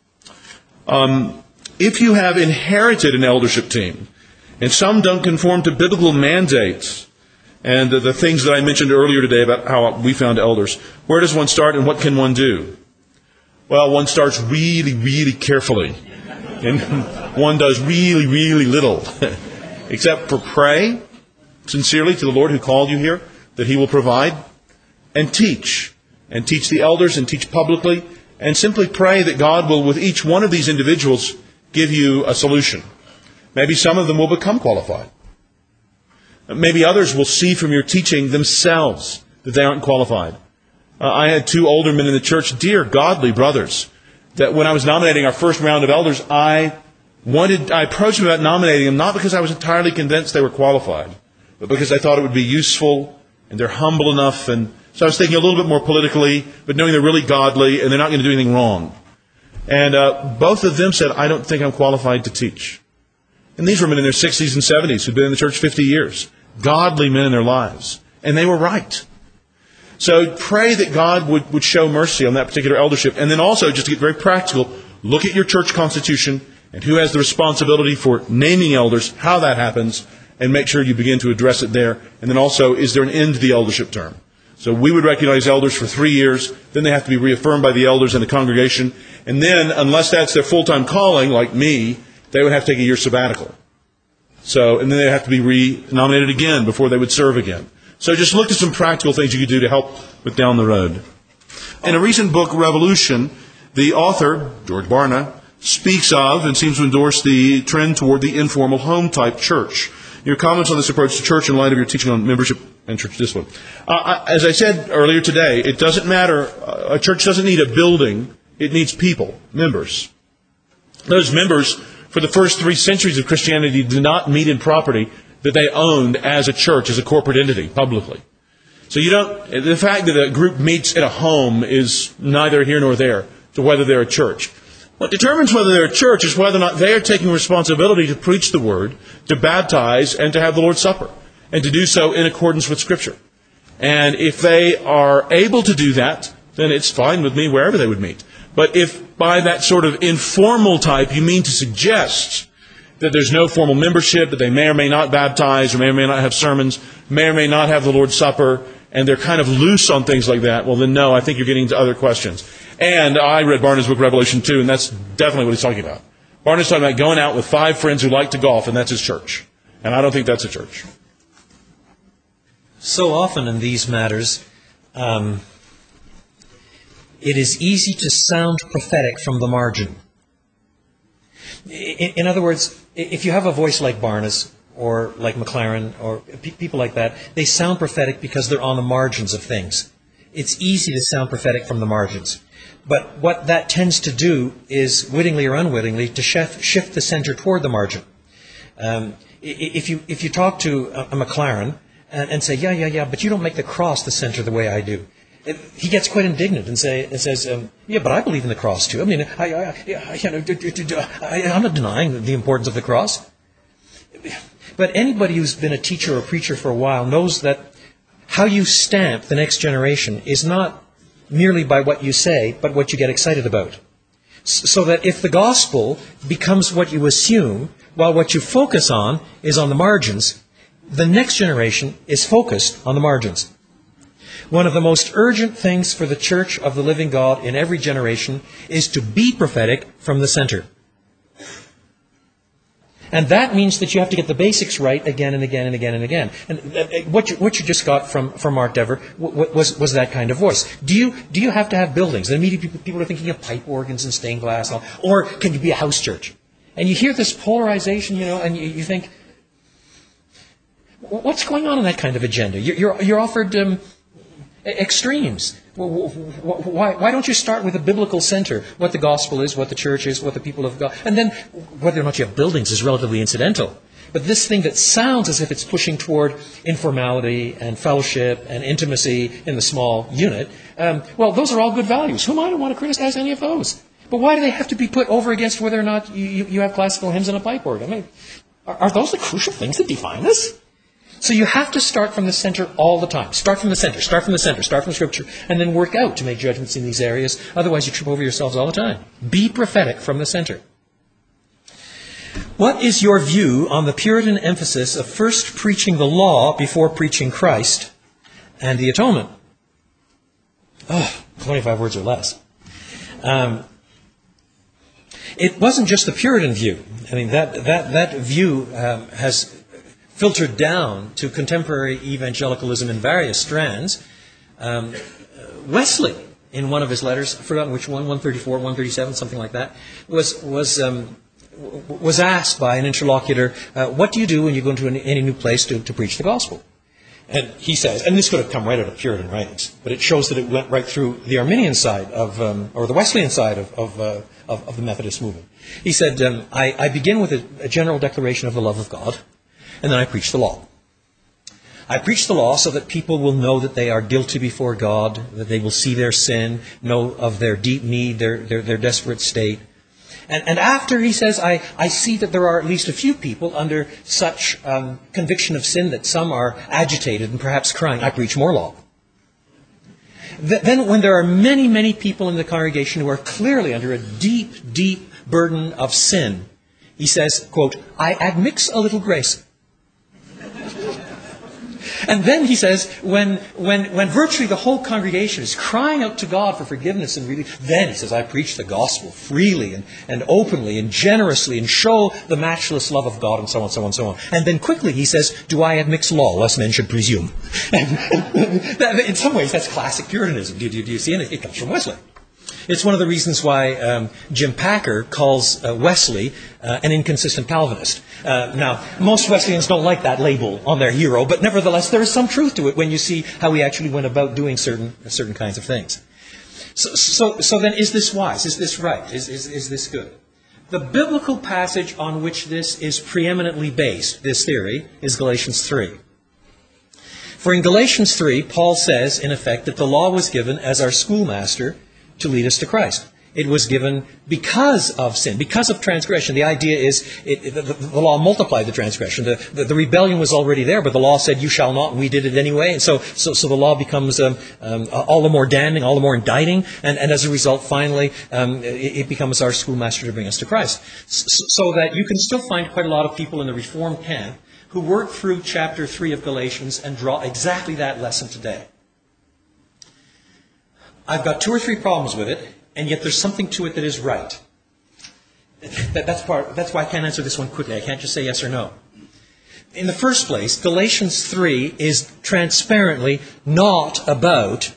Um, if you have inherited an eldership team, and some don't conform to biblical mandates, and the, the things that I mentioned earlier today about how we found elders, where does one start and what can one do? Well, one starts really, really carefully. And one does really, really little. Except for pray sincerely to the Lord who called you here, that He will provide, and teach. And teach the elders and teach publicly. And simply pray that God will, with each one of these individuals, give you a solution. Maybe some of them will become qualified. Maybe others will see from your teaching themselves that they aren't qualified. Uh, I had two older men in the church, dear godly brothers, that when I was nominating our first round of elders, I wanted, I approached them about nominating them not because I was entirely convinced they were qualified, but because I thought it would be useful and they're humble enough. And so I was thinking a little bit more politically, but knowing they're really godly and they're not going to do anything wrong. And uh, both of them said, I don't think I'm qualified to teach. And these were men in their sixties and seventies who'd been in the church fifty years. Godly men in their lives. And they were right. So pray that God would, would show mercy on that particular eldership. And then also, just to get very practical, look at your church constitution and who has the responsibility for naming elders, how that happens, and make sure you begin to address it there. And then also, is there an end to the eldership term? So we would recognize elders for three years. Then they have to be reaffirmed by the elders in the congregation. And then, unless that's their full-time calling, like me, they would have to take a year sabbatical. So, and then they have to be re-nominated again before they would serve again. So just look at some practical things you could do to help with down the road. In a recent book, Revolution, the author, George Barna, speaks of and seems to endorse the trend toward the informal home-type church. Your comments on this approach to church in light of your teaching on membership and church discipline. Uh, as I said earlier today, it doesn't matter. A church doesn't need a building. It needs people, members. Those members, for the first three centuries of Christianity, did not meet in property that they owned as a church, as a corporate entity, publicly. So you don't, the fact that a group meets at a home is neither here nor there to whether they're a church. What determines whether they're a church is whether or not they are taking responsibility to preach the word, to baptize, and to have the Lord's Supper, and to do so in accordance with Scripture. And if they are able to do that, then it's fine with me wherever they would meet. But if by that sort of informal type you mean to suggest that there's no formal membership, that they may or may not baptize, or may or may not have sermons, may or may not have the Lord's Supper, and they're kind of loose on things like that, well then no, I think you're getting into other questions. And I read Barna's book, Revelation two, and that's definitely what he's talking about. Barna's talking about going out with five friends who like to golf, and that's his church. And I don't think that's a church. So often in these matters, um, it is easy to sound prophetic from the margin. In, in other words, if you have a voice like Barna's, or like McLaren, or pe- people like that, they sound prophetic because they're on the margins of things. It's easy to sound prophetic from the margins. But what that tends to do is, wittingly or unwittingly, to shift, shift the center toward the margin. Um, if you if you talk to a, a McLaren and, and say, yeah, yeah, yeah, but you don't make the cross the center the way I do, it, he gets quite indignant and say and says, um, yeah, but I believe in the cross too. I mean, I, I, I, you know, I, I'm not denying the importance of the cross. But anybody who's been a teacher or a preacher for a while knows that how you stamp the next generation is not merely by what you say, but what you get excited about. So that if the gospel becomes what you assume, while what you focus on is on the margins, the next generation is focused on the margins. One of the most urgent things for the Church of the living God in every generation is to be prophetic from the center. And that means that you have to get the basics right again and again and again and again. And what you, what you just got from, from Mark Dever was, was that kind of voice. Do you, do you have to have buildings? And immediately people are thinking of pipe organs and stained glass. And all. Or can you be a house church? And you hear this polarization, you know, and you, you think, what's going on in that kind of agenda? You're, you're, you're offered um, extremes. Why, why don't you start with a biblical center? What the gospel is, what the church is, what the people of God. And then whether or not you have buildings is relatively incidental. But this thing that sounds as if it's pushing toward informality and fellowship and intimacy in the small unit, um, well, those are all good values. Who am I to want to criticize any of those? But why do they have to be put over against whether or not you, you have classical hymns and a pipe organ? I mean, are, are those the crucial things that define us? So you have to start from the center all the time. Start from the center, start from the center, start from Scripture, and then work out to make judgments in these areas. Otherwise, you trip over yourselves all the time. Be prophetic from the center. What is your view on the Puritan emphasis of first preaching the law before preaching Christ and the atonement? Oh, twenty-five words or less. Um, it wasn't just the Puritan view. I mean, that, that, that view um, has filtered down to contemporary evangelicalism in various strands. Um, Wesley, in one of his letters, I've forgotten which one, one thirty-four, one thirty-seven, something like that, was was um, was asked by an interlocutor, uh, what do you do when you go into an, any new place to, to preach the gospel? And he says, and this could have come right out of Puritan writings, but it shows that it went right through the Arminian side of, um, or the Wesleyan side of of, uh, of, of the Methodist movement. He said, um, I, I begin with a, a general declaration of the love of God, and then I preach the law. I preach the law so that people will know that they are guilty before God, that they will see their sin, know of their deep need, their, their, their desperate state. And, and after, he says, I, I see that there are at least a few people under such um, conviction of sin that some are agitated and perhaps crying. I preach more law. Th- then when there are many, many people in the congregation who are clearly under a deep, deep burden of sin, he says, quote, I admix a little grace. And then he says, when, when, when virtually the whole congregation is crying out to God for forgiveness and relief, then he says, I preach the gospel freely and, and openly and generously and show the matchless love of God and so on, so on, so on. And then quickly he says, do I admix law, lest men should presume? And that, in some ways, that's classic Puritanism. Do, do, do you see it? It comes from Wesley. It's one of the reasons why um, Jim Packer calls uh, Wesley uh, an inconsistent Calvinist. Uh, now, most Wesleyans don't like that label on their hero, but nevertheless, there is some truth to it when you see how he actually went about doing certain certain kinds of things. So, so, so then, is this wise? Is this right? Is, is, is this good? The biblical passage on which this is preeminently based, this theory, is Galatians three. For in Galatians three, Paul says, in effect, that the law was given as our schoolmaster to lead us to Christ. It was given because of sin, because of transgression. The idea is it, it, the, the law multiplied the transgression. The, the, the rebellion was already there, but the law said, you shall not, and we did it anyway. And so so, so the law becomes um, um, all the more damning, all the more indicting, and, and as a result, finally, um, it, it becomes our schoolmaster to bring us to Christ. So, so that you can still find quite a lot of people in the Reformed camp who work through chapter three of Galatians and draw exactly that lesson today. I've got two or three problems with it, and yet there's something to it that is right. That, that's, part, that's why I can't answer this one quickly. I can't just say yes or no. In the first place, Galatians three is transparently not about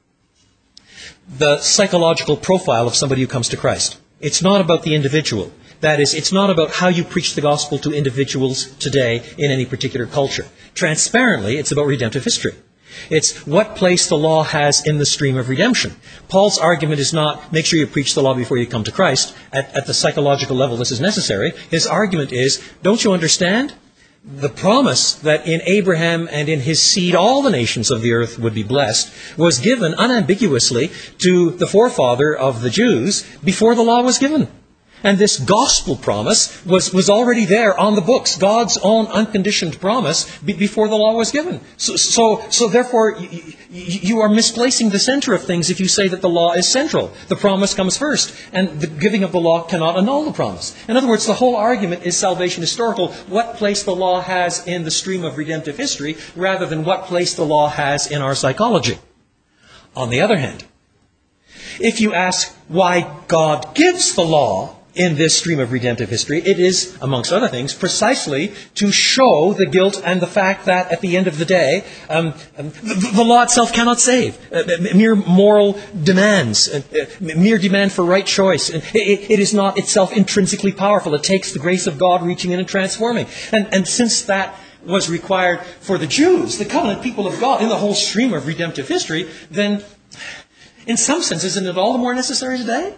the psychological profile of somebody who comes to Christ. It's not about the individual. That is, it's not about how you preach the gospel to individuals today in any particular culture. Transparently, it's about redemptive history. It's what place the law has in the stream of redemption. Paul's argument is not, make sure you preach the law before you come to Christ. At, at the psychological level, this is necessary. His argument is, don't you understand? The promise that in Abraham and in his seed all the nations of the earth would be blessed was given unambiguously to the forefather of the Jews before the law was given. And this gospel promise was, was already there on the books, God's own unconditioned promise be, before the law was given. So, so, so therefore, you, you are misplacing the center of things if you say that the law is central. The promise comes first, and the giving of the law cannot annul the promise. In other words, the whole argument is salvation historical, what place the law has in the stream of redemptive history, rather than what place the law has in our psychology. On the other hand, if you ask why God gives the law in this stream of redemptive history, it is, amongst other things, precisely to show the guilt and the fact that at the end of the day, um, um, the, the law itself cannot save. Uh, mere moral demands, uh, uh, mere demand for right choice. It, it is not itself intrinsically powerful. It takes the grace of God reaching in and transforming. And, and since that was required for the Jews, the covenant people of God, in the whole stream of redemptive history, then in some sense, isn't it all the more necessary today?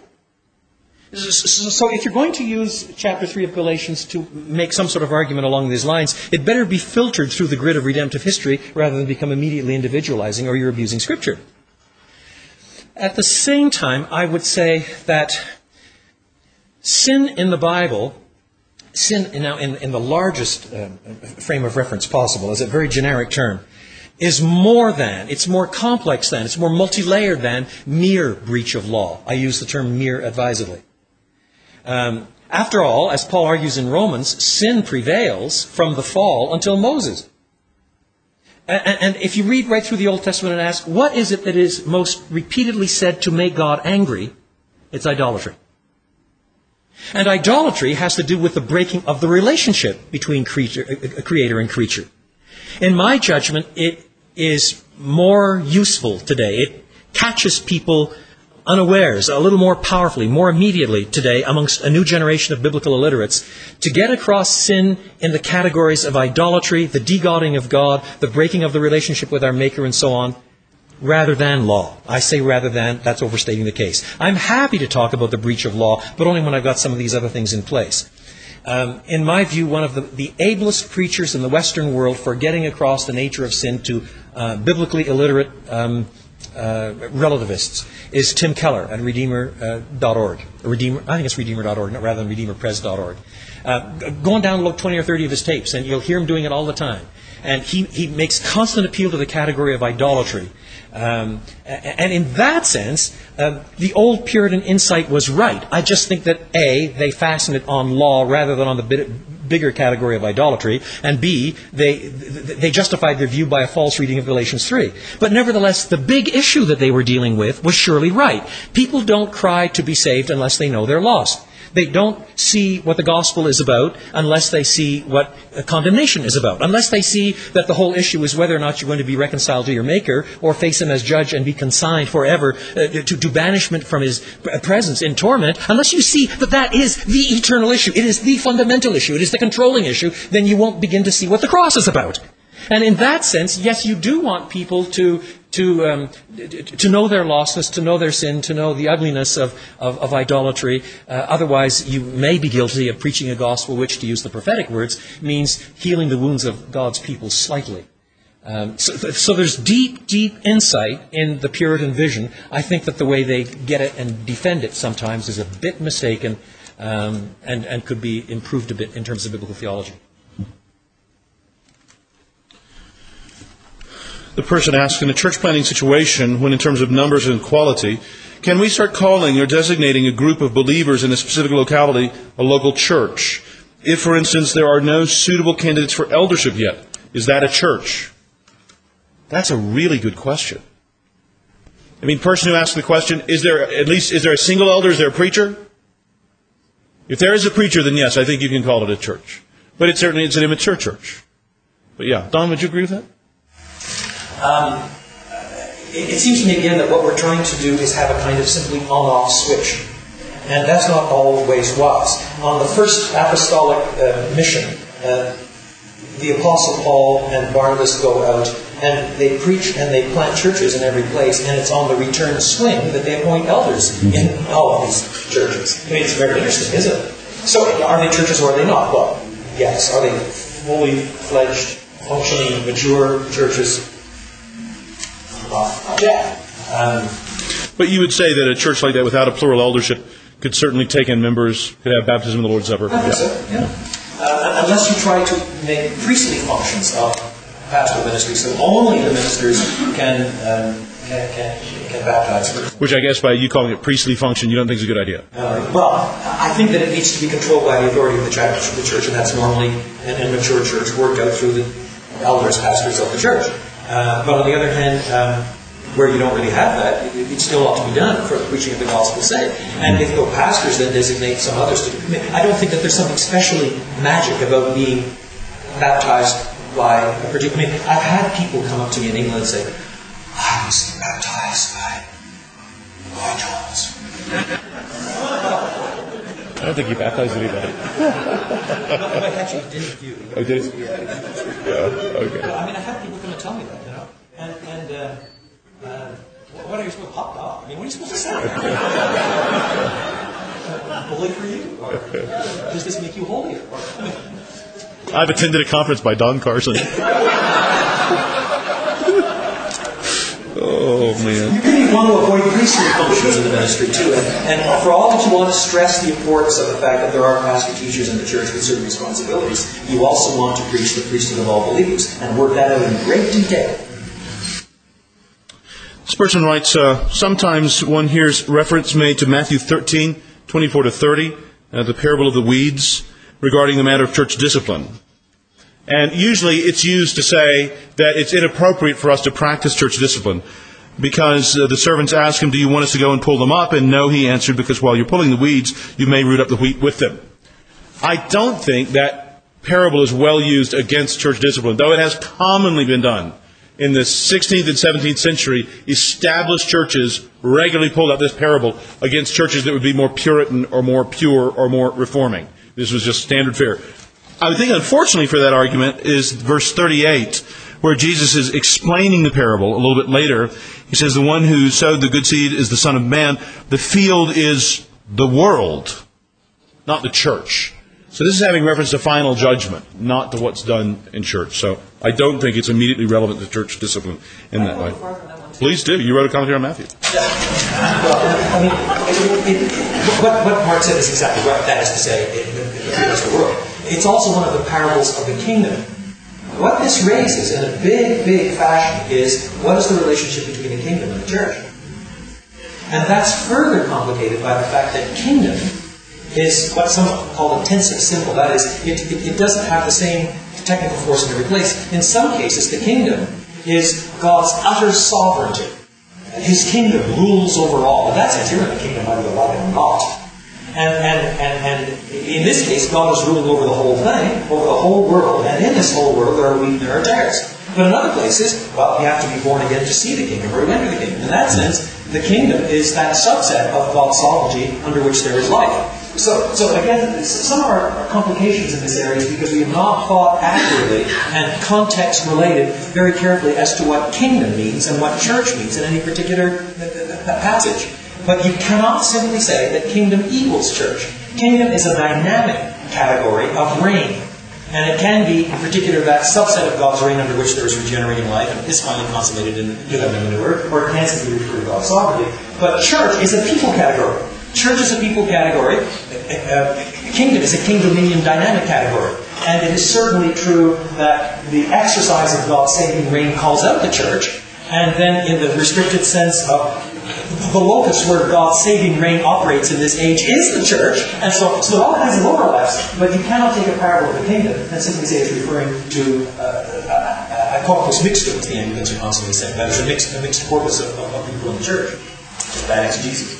So if you're going to use chapter three of Galatians to make some sort of argument along these lines, it better be filtered through the grid of redemptive history rather than become immediately individualizing, or you're abusing Scripture. At the same time, I would say that sin in the Bible, sin now in, in the largest uh, frame of reference possible, as a very generic term, is more than, it's more complex than, it's more multi-layered than mere breach of law. I use the term mere advisedly. Um, after all, as Paul argues in Romans, sin prevails from the fall until Moses. And, and if you read right through the Old Testament and ask, what is it that is most repeatedly said to make God angry? It's idolatry. And idolatry has to do with the breaking of the relationship between creature, uh, creator and creature. In my judgment, it is more useful today. It catches people unawares, a little more powerfully, more immediately today amongst a new generation of biblical illiterates to get across sin in the categories of idolatry, the de-godding of God, the breaking of the relationship with our Maker and so on, rather than law. I say rather than, that's overstating the case. I'm happy to talk about the breach of law, but only when I've got some of these other things in place. Um, in my view, one of the, the ablest preachers in the Western world for getting across the nature of sin to uh, biblically illiterate um, uh, relativists is Tim Keller at Redeemer dot org. Uh, Redeemer, I think it's Redeemer dot org rather than Redeemer Press dot org. Uh, go on down and look twenty or thirty of his tapes, and you'll hear him doing it all the time. And he, he makes constant appeal to the category of idolatry. Um, and in that sense, um, the old Puritan insight was right. I just think that A, they fasten it on law rather than on the bit, bigger category of idolatry, and B, they they justified their view by a false reading of Galatians three. But nevertheless, the big issue that they were dealing with was surely right. People don't cry to be saved unless they know they're lost. They don't see what the gospel is about unless they see what condemnation is about. Unless they see that the whole issue is whether or not you're going to be reconciled to your Maker or face Him as judge and be consigned forever uh, to, to banishment from His presence in torment. Unless you see that that is the eternal issue, it is the fundamental issue, it is the controlling issue, then you won't begin to see what the cross is about. And in that sense, yes, you do want people to to um, to know their lostness, to know their sin, to know the ugliness of, of, of idolatry. Uh, otherwise, you may be guilty of preaching a gospel which, to use the prophetic words, means healing the wounds of God's people slightly. Um, so, so there's deep, deep insight in the Puritan vision. I think that the way they get it and defend it sometimes is a bit mistaken um, and, and could be improved a bit in terms of biblical theology. The person asks, in a church planting situation, when in terms of numbers and quality, can we start calling or designating a group of believers in a specific locality a local church? If, for instance, there are no suitable candidates for eldership yet, is that a church? That's a really good question. I mean, person who asks the question, is there at least is there a single elder? Is there a preacher? If there is a preacher, then yes, I think you can call it a church. But it certainly is an immature church. But yeah, Don, would you agree with that? Um, it, it seems to me again that what we're trying to do is have a kind of simply on-off switch. And that's not always wise. On the first apostolic uh, mission, uh, the Apostle Paul and Barnabas go out and they preach and they plant churches in every place, and it's on the return swing that they appoint elders in all of these churches. I mean, it's very interesting, isn't it? So, are they churches or are they not? Well, yes. Are they fully fledged, functioning, mature churches? Well, yeah. Um, but you would say that a church like that, without a plural eldership, could certainly take in members, could have baptism in the Lord's Supper. I think so, yeah. Uh, unless you try to make priestly functions of pastoral ministry, so only the ministers can um, can, can, can baptize. Which I guess by you calling it priestly function, you don't think is a good idea. Uh, well, I think that it needs to be controlled by the authority of the church, the church and that's normally an immature church worked out through the elders, pastors of the church. Uh, but on the other hand, um, where you don't really have that, it, it still ought to be done for the preaching of the gospel sake. And if the pastors then designate some others to do, I mean, I don't think that there's something especially magic about being baptized by a particular. I mean, I've had people come up to me in England and say, "I was baptized by Roy Jones." I don't think you baptized anybody. no, I actually didn't you. Oh, did it? Yeah, okay. I mean, I had people come and tell me that, you know, and and. Uh, Uh, what are you supposed to hot dog? I mean, what are you supposed to say? Bully for you? Or does this make you holier? Or, I mean, I've attended a conference by Don Carson. Oh, man. You really want to avoid priestly functions in the ministry, too. And, and for all that you want to stress the importance of the fact that there are pastor teachers in the church with certain responsibilities, you also want to preach the priesthood of all believers and work that out in great detail. Spurgeon writes, uh, sometimes one hears reference made to Matthew thirteen, twenty-four to thirty, uh, the parable of the weeds, regarding the matter of church discipline. And usually it's used to say that it's inappropriate for us to practice church discipline because uh, the servants ask him, "Do you want us to go and pull them up?" And no, he answered, because while you're pulling the weeds, you may root up the wheat with them. I don't think that parable is well used against church discipline, though it has commonly been done. In the sixteenth and seventeenth century, established churches regularly pulled out this parable against churches that would be more Puritan or more pure or more reforming. This was just standard fare. I would think, unfortunately for that argument, is verse thirty-eight, where Jesus is explaining the parable a little bit later. He says, "The one who sowed the good seed is the Son of Man. The field is the world, not the church." So this is having reference to final judgment, not to what's done in church. So I don't think it's immediately relevant to church discipline in that way. Please do. You wrote a commentary on Matthew. Yeah. Well, I mean, it, it, what, what Mark said is exactly right. That is to say, it, it, it is the world. It's also one of the parables of the kingdom. What this raises in a big, big fashion is, what is the relationship between the kingdom and the church? And that's further complicated by the fact that kingdom is what some call intensive symbol. That is, it, it, it doesn't have the same technical force in every place. In some cases, the kingdom is God's utter sovereignty. His kingdom rules over all. In that sense, you're in the kingdom either you like it or not. And, and, and, and in this case, God is ruling over the whole thing, over the whole world. And in this whole world, there are wheat and there are tares. But in other places, well, you have to be born again to see the kingdom or to enter the kingdom. In that sense, the kingdom is that subset of God's sovereignty under which there is life. So, so again, some of our, our complications in this area is because we have not thought accurately and context-related very carefully as to what kingdom means and what church means in any particular passage. But you cannot simply say that kingdom equals church. Kingdom is a dynamic category of reign. And it can be, in particular, that subset of God's reign under which there is regenerating life and is finally consummated in the manure, or it can simply refer to God's sovereignty. But church is a people category. Church is a people category. Uh, kingdom is a kingdominian dynamic category. And it is certainly true that the exercise of God's saving reign calls out the church. And then in the restricted sense of the locus where God's saving reign operates in this age is the church. And so, so all has overlaps. But you cannot take a parable of the kingdom and simply say it's referring to uh, a, a corpus mixtum, as the Anglicans are constantly saying. That is a mixed, a mixed corpus of, of, of people in the church. That exegesis.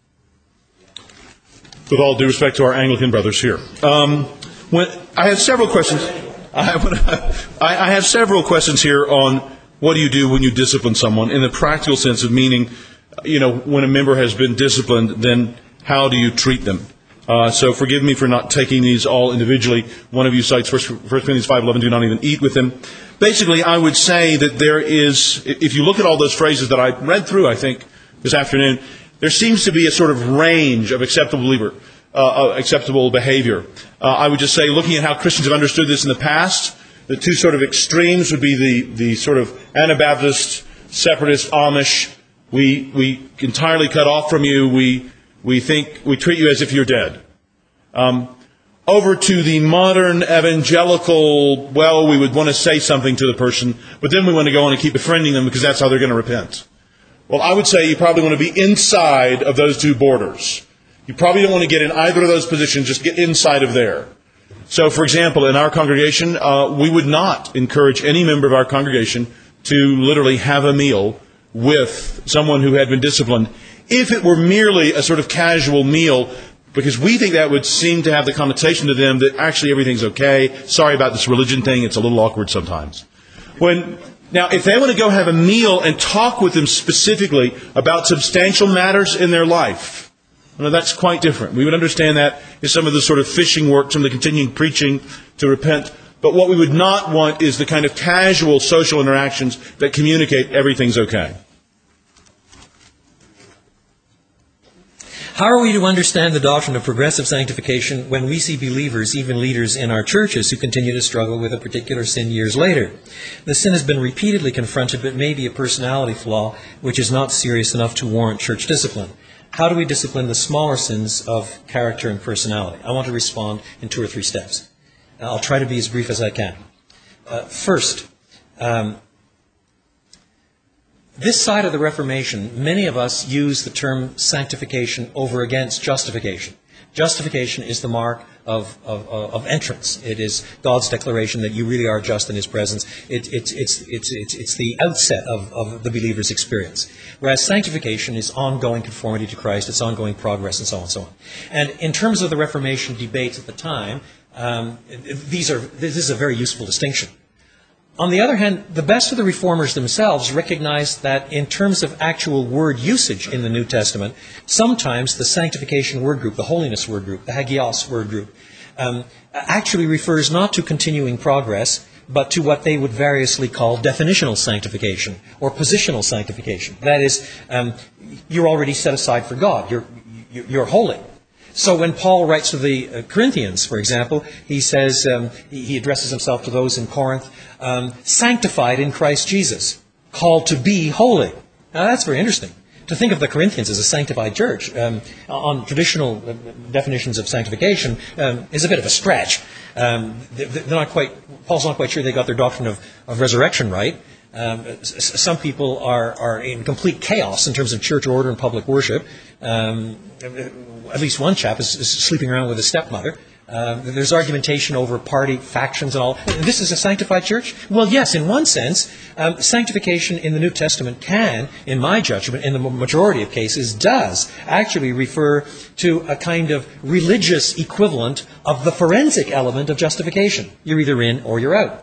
With all due respect to our Anglican brothers here. Um, when I have several questions. I have, I have several questions here on what do you do when you discipline someone in the practical sense of meaning, you know, when a member has been disciplined, then how do you treat them? Uh, so forgive me for not taking these all individually. One of you cites First Corinthians five eleven, do not even eat with them. Basically, I would say that there is, if you look at all those phrases that I read through, I think, this afternoon, there seems to be a sort of range of acceptable believer, uh, acceptable behavior. Uh, I would just say, looking at how Christians have understood this in the past, the two sort of extremes would be the, the sort of Anabaptist, separatist, Amish. We we entirely cut off from you. We we think we treat you as if you're dead. Um, over to the modern evangelical, well, we would want to say something to the person, but then we want to go on and keep befriending them because that's how they're going to repent. Well, I would say you probably want to be inside of those two borders. You probably don't want to get in either of those positions, just get inside of there. So, for example, in our congregation, uh, we would not encourage any member of our congregation to literally have a meal with someone who had been disciplined, if it were merely a sort of casual meal, because we think that would seem to have the connotation to them that actually everything's okay. Sorry about this religion thing, it's a little awkward sometimes. When Now, if they want to go have a meal and talk with them specifically about substantial matters in their life, well, that's quite different. We would understand that is some of the sort of fishing work, some of the continuing preaching to repent. But what we would not want is the kind of casual social interactions that communicate everything's okay. How are we to understand the doctrine of progressive sanctification when we see believers, even leaders in our churches, who continue to struggle with a particular sin years later? The sin has been repeatedly confronted, but may be a personality flaw which is not serious enough to warrant church discipline. How do we discipline the smaller sins of character and personality? I want to respond in two or three steps. I'll try to be as brief as I can. Uh, first, um, this side of the Reformation, many of us use the term sanctification over against justification. Justification is the mark of, of, of entrance. It is God's declaration that you really are just in His presence. It, it, it's, it's, it's, it's the outset of, of the believer's experience. Whereas sanctification is ongoing conformity to Christ, it's ongoing progress, and so on and so on. And in terms of the Reformation debates at the time, um, these are, this is a very useful distinction. On the other hand, the best of the reformers themselves recognized that in terms of actual word usage in the New Testament, sometimes the sanctification word group, the holiness word group, the hagios word group, um, actually refers not to continuing progress, but to what they would variously call definitional sanctification or positional sanctification. That is, um, you're already set aside for God. You're, you're holy. So when Paul writes to the uh, Corinthians, for example, he says, um, he, he addresses himself to those in Corinth, um, sanctified in Christ Jesus, called to be holy. Now that's very interesting. To think of the Corinthians as a sanctified church um, on traditional uh, definitions of sanctification um, is a bit of a stretch. Um, they're not quite, Paul's not quite sure they got their doctrine of, of resurrection right. Um, some people are, are in complete chaos in terms of church order and public worship. Um, at least one chap is, is sleeping around with his stepmother. Uh, there's argumentation over party factions and all. This is a sanctified church? Well, yes, in one sense. Um, sanctification in the New Testament can, in my judgment, in the majority of cases, does actually refer to a kind of religious equivalent of the forensic element of justification. You're either in or you're out.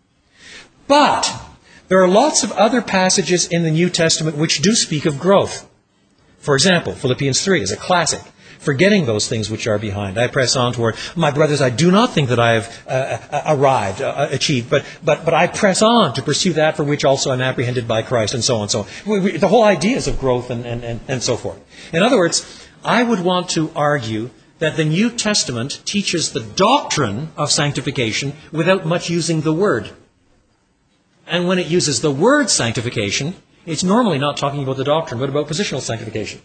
But there are lots of other passages in the New Testament which do speak of growth. For example, Philippians three is a classic. Forgetting those things which are behind, I press on toward. My brothers, I do not think that I have uh, arrived, uh, achieved, but, but, but I press on to pursue that for which also I'm apprehended by Christ, and so on and so on. We, we, the whole idea is of growth and, and, and, and so forth. In other words, I would want to argue that the New Testament teaches the doctrine of sanctification without much using the word. And when it uses the word sanctification, it's normally not talking about the doctrine, but about positional sanctification.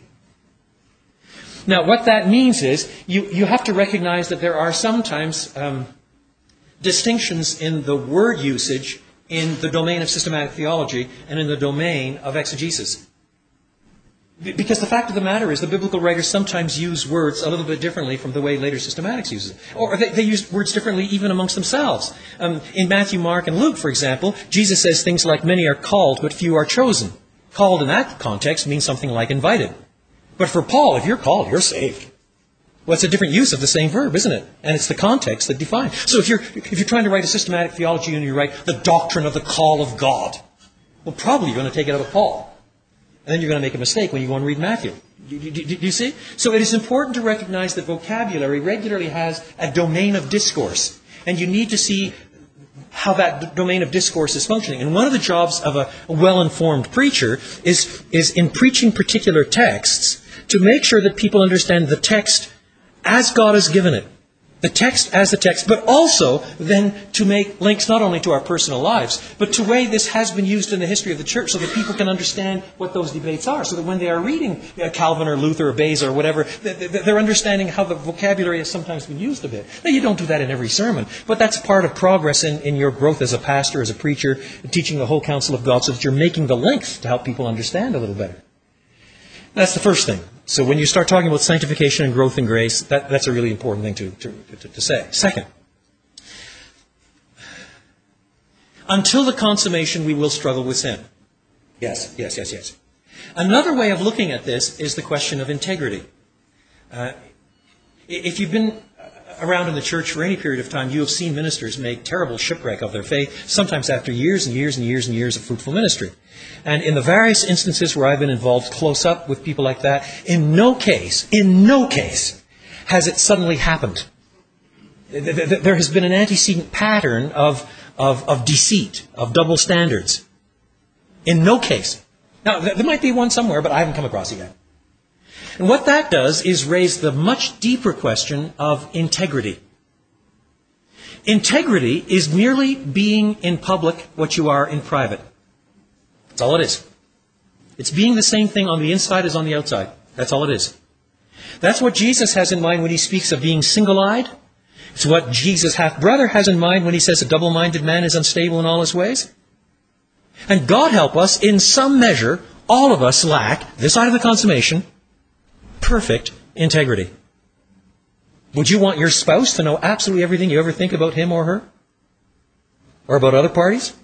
Now, what that means is you, you have to recognize that there are sometimes um, distinctions in the word usage in the domain of systematic theology and in the domain of exegesis. Because the fact of the matter is the biblical writers sometimes use words a little bit differently from the way later systematics use it. Or they, they use words differently even amongst themselves. Um, in Matthew, Mark, and Luke, for example, Jesus says things like, many are called, but few are chosen. Called in that context means something like invited. But for Paul, if you're called, you're saved. Well, it's a different use of the same verb, isn't it? And it's the context that defines. So if you're, if you're trying to write a systematic theology and you write the doctrine of the call of God, well, probably you're going to take it out of Paul. And then you're going to make a mistake when you go and read Matthew. Do, do, do, do you see? So it is important to recognize that vocabulary regularly has a domain of discourse. And you need to see how that d- domain of discourse is functioning. And one of the jobs of a, a well-informed preacher is, is in preaching particular texts to make sure that people understand the text as God has given it. The text as the text, but also then to make links not only to our personal lives, but to way this has been used in the history of the church so that people can understand what those debates are. So that when they are reading uh, Calvin or Luther or Beza or whatever, they're understanding how the vocabulary has sometimes been used a bit. Now, you don't do that in every sermon, but that's part of progress in, in your growth as a pastor, as a preacher, teaching the whole counsel of God so that you're making the links to help people understand a little better. That's the first thing. So when you start talking about sanctification and growth in grace, that, that's a really important thing to, to, to, to say. Second, until the consummation, we will struggle with sin. Yes, yes, yes, yes. Another way of looking at this is the question of integrity. Uh, if you've been around in the church for any period of time, you have seen ministers make terrible shipwreck of their faith, sometimes after years and years and years and years of fruitful ministry. And in the various instances where I've been involved close up with people like that, in no case, in no case, has it suddenly happened. There has been an antecedent pattern of, of, of deceit, of double standards. In no case. Now, there might be one somewhere, but I haven't come across it yet. And what that does is raise the much deeper question of integrity. Integrity is merely being in public what you are in private. That's all it is. It's being the same thing on the inside as on the outside. That's all it is. That's what Jesus has in mind when he speaks of being single-eyed. It's what Jesus' half-brother has in mind when he says a double-minded man is unstable in all his ways. And God help us, in some measure, all of us lack, this side of the consummation, perfect integrity. Would you want your spouse to know absolutely everything you ever think about him or her? Or about other parties?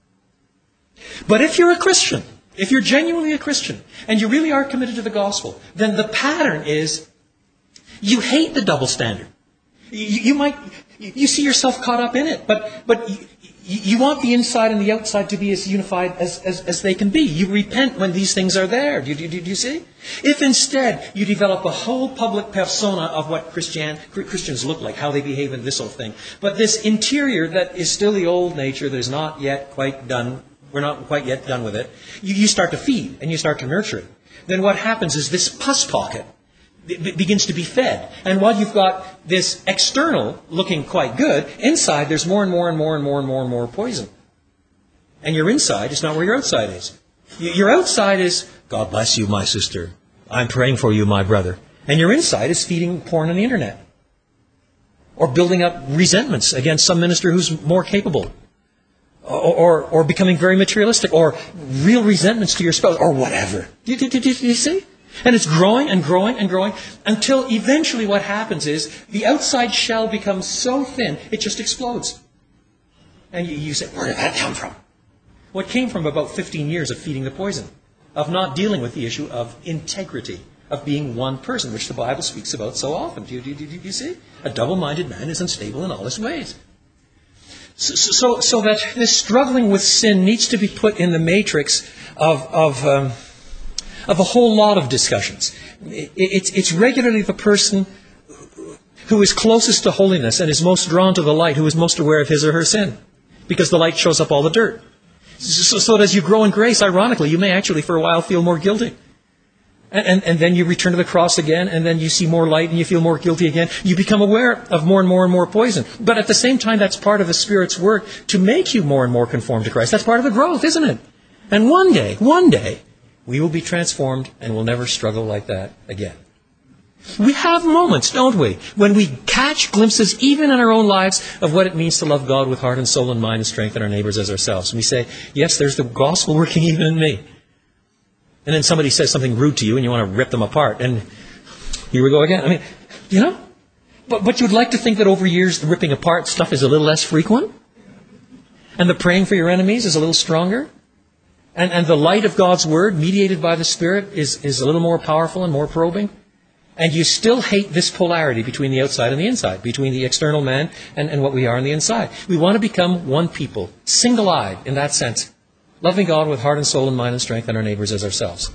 But if you're a Christian, if you're genuinely a Christian, and you really are committed to the gospel, then the pattern is you hate the double standard. You, you might, you see yourself caught up in it, but, but you, you want the inside and the outside to be as unified as, as, as they can be. You repent when these things are there. Do you, do, do you see? If instead you develop a whole public persona of what Christian, Christians look like, how they behave in this whole thing, but this interior that is still the old nature that is not yet quite done, we're not quite yet done with it, you, you start to feed and you start to nurture it. Then what happens is this pus pocket it begins to be fed. And while you've got this external looking quite good, inside there's more and more and more and more and more and more poison. And your inside is not where your outside is. Your outside is, God bless you, my sister. I'm praying for you, my brother. And your inside is feeding porn on the internet. Or building up resentments against some minister who's more capable. Or, or, or becoming very materialistic. Or real resentments to your spouse. Or whatever. Do, do, do, do you see? And it's growing and growing and growing until eventually what happens is the outside shell becomes so thin, it just explodes. And you, you say, where did that come from? Well, it came from about fifteen years of feeding the poison, of not dealing with the issue of integrity, of being one person, which the Bible speaks about so often. Do you, do you, do you see? A double-minded man is unstable in all his ways. So, so, so that this struggling with sin needs to be put in the matrix of... of um, of a whole lot of discussions. It's, it's regularly the person who is closest to holiness and is most drawn to the light, who is most aware of his or her sin, because the light shows up all the dirt. So, so that as you grow in grace, ironically, you may actually for a while feel more guilty. And, and, and then you return to the cross again, and then you see more light and you feel more guilty again. You become aware of more and more and more poison. But at the same time, that's part of the Spirit's work to make you more and more conformed to Christ. That's part of the growth, isn't it? And one day, one day, we will be transformed and will never struggle like that again. We have moments, don't we, when we catch glimpses, even in our own lives, of what it means to love God with heart and soul and mind and strengthen our neighbors as ourselves. And we say, yes, there's the gospel working even in me. And then somebody says something rude to you and you want to rip them apart. And here we go again. I mean, you know, but, but you'd like to think that over years the ripping apart stuff is a little less frequent? And the praying for your enemies is a little stronger? And, and the light of God's Word, mediated by the Spirit, is, is a little more powerful and more probing. And you still hate this polarity between the outside and the inside, between the external man and, and what we are on the inside. We want to become one people, single-eyed in that sense, loving God with heart and soul and mind and strength and our neighbors as ourselves. It's part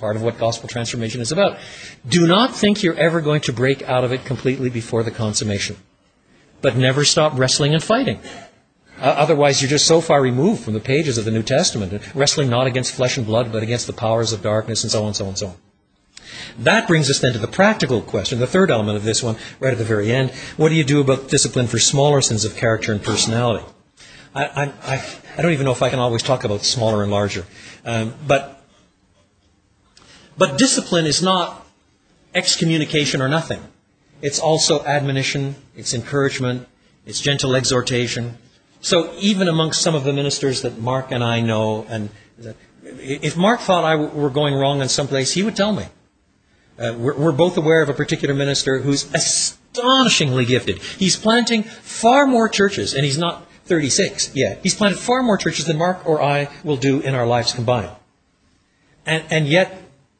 part of what gospel transformation is about. Do not think you're ever going to break out of it completely before the consummation. But never stop wrestling and fighting. Uh, otherwise, you're just so far removed from the pages of the New Testament, wrestling not against flesh and blood, but against the powers of darkness, and so on, so on, so on. That brings us then to the practical question, the third element of this one, right at the very end. What do you do about discipline for smaller sins of character and personality? I, I, I, I don't even know if I can always talk about smaller and larger. Um, but, but discipline is not excommunication or nothing. It's also admonition, it's encouragement, it's gentle exhortation. So even amongst some of the ministers that Mark and I know, and if Mark thought I were going wrong in some place, he would tell me. Uh, we're, we're both aware of a particular minister who's astonishingly gifted. He's planting far more churches, and he's not thirty-six yet. He's planted far more churches than Mark or I will do in our lives combined. And, and yet,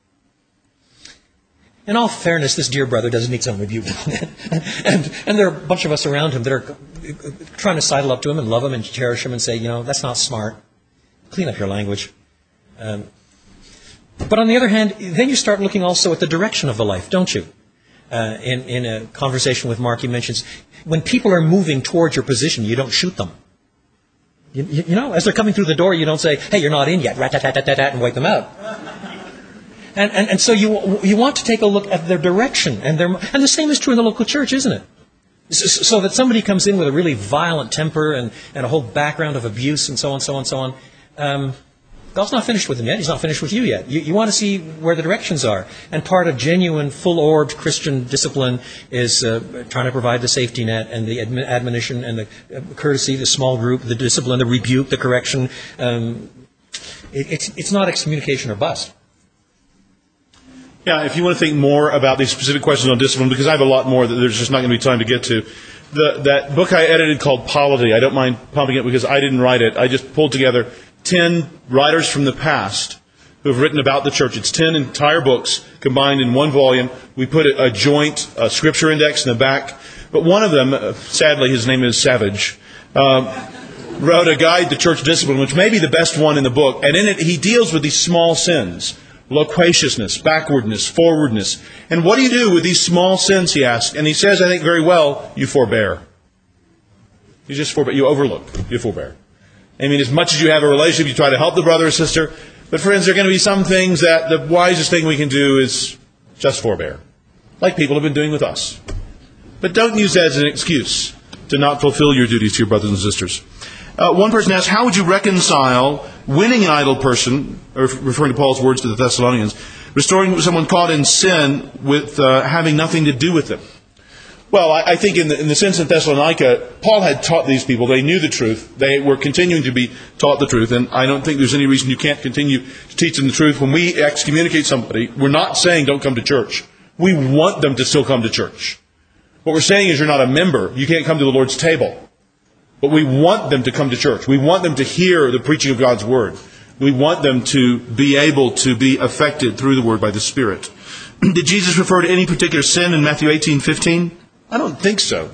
in all fairness, this dear brother doesn't need some rebuke. and, and there are a bunch of us around him that are trying to sidle up to him and love him and cherish him and say, you know, that's not smart. Clean up your language. Um, But on the other hand, then you start looking also at the direction of the life, don't you? Uh, in, in a conversation with Mark, he mentions, when people are moving towards your position, you don't shoot them. You, you, you know, as they're coming through the door, you don't say, hey, you're not in yet, rat-tat-tat-tat-tat, and wipe them out. And, and, and so you, you want to take a look at their direction. And, their, and the same is true in the local church, isn't it? So, so that somebody comes in with a really violent temper and, and a whole background of abuse and so on, so on, so on. Um, God's not finished with him yet. He's not finished with you yet. You, you want to see where the directions are. And part of genuine, full-orbed Christian discipline is uh, trying to provide the safety net and the admi- admonition and the uh, courtesy, the small group, the discipline, the rebuke, the correction. Um, it, it's, it's not excommunication or bust. Yeah, if you want to think more about these specific questions on discipline, because I have a lot more that there's just not going to be time to get to, the, that book I edited called Polity, I don't mind pumping it because I didn't write it. I just pulled together ten writers from the past who have written about the church. It's ten entire books combined in one volume. We put a, a joint uh, scripture index in the back. But one of them, uh, sadly, his name is Savage, um, wrote a guide to church discipline, which may be the best one in the book. And in it, he deals with these small sins. Loquaciousness, backwardness, forwardness. And what do you do with these small sins, he asks. And he says, I think very well, you forbear. You just forbear. You overlook. You forbear. I mean, as much as you have a relationship, you try to help the brother or sister. But friends, there are going to be some things that the wisest thing we can do is just forbear. Like people have been doing with us. But don't use that as an excuse to not fulfill your duties to your brothers and sisters. Uh, one person asked, how would you reconcile winning an idle person, or referring to Paul's words to the Thessalonians, restoring someone caught in sin with uh, having nothing to do with them? Well, I, I think in the, in the sense in Thessalonica, Paul had taught these people. They knew the truth. They were continuing to be taught the truth. And I don't think there's any reason you can't continue to teach them the truth. When we excommunicate somebody, we're not saying don't come to church. We want them to still come to church. What we're saying is you're not a member. You can't come to the Lord's table. But we want them to come to church. We want them to hear the preaching of God's Word. We want them to be able to be affected through the Word by the Spirit. Did Jesus refer to any particular sin in Matthew eighteen fifteen? I don't think so.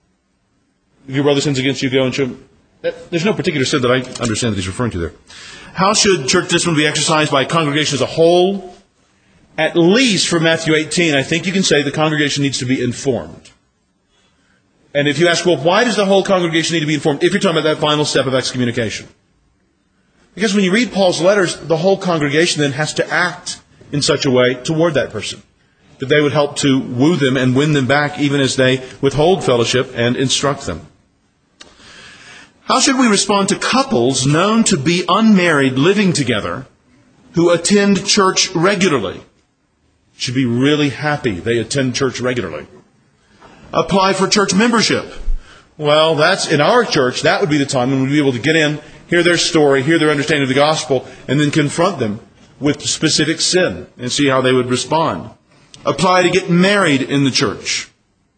If your brother sins against you, go and show him. There's no particular sin that I understand that he's referring to there. How should church discipline be exercised by a congregation as a whole? At least for Matthew eighteen, I think you can say the congregation needs to be informed. And if you ask, well, why does the whole congregation need to be informed? If you're talking about that final step of excommunication. Because when you read Paul's letters, the whole congregation then has to act in such a way toward that person that they would help to woo them and win them back even as they withhold fellowship and instruct them. How should we respond to couples known to be unmarried living together who attend church regularly? Should be really happy they attend church regularly. Apply for church membership. Well, that's in our church, that would be the time when we'd be able to get in, hear their story, hear their understanding of the gospel, and then confront them with specific sin and see how they would respond. Apply to get married in the church.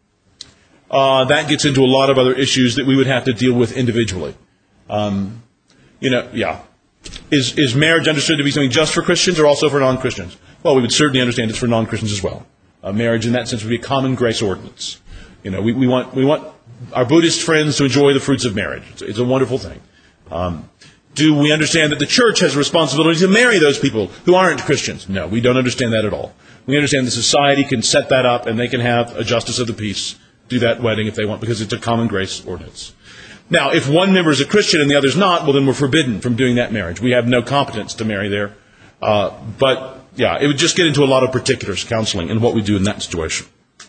Uh, that gets into a lot of other issues that we would have to deal with individually. Um, you know, yeah. Is, is marriage understood to be something just for Christians or also for non-Christians? Well, we would certainly understand it's for non-Christians as well. Uh, marriage in that sense would be a common grace ordinance. You know, we, we want we want our Buddhist friends to enjoy the fruits of marriage. It's, it's a wonderful thing. Um, Do we understand that the church has a responsibility to marry those people who aren't Christians? No, we don't understand that at all. We understand the society can set that up and they can have a justice of the peace do that wedding if they want because it's a common grace ordinance. Now, if one member is a Christian and the other's not, well, then we're forbidden from doing that marriage. We have no competence to marry there. Uh, but, yeah, it would just get into a lot of particulars, counseling, and what we do in that situation.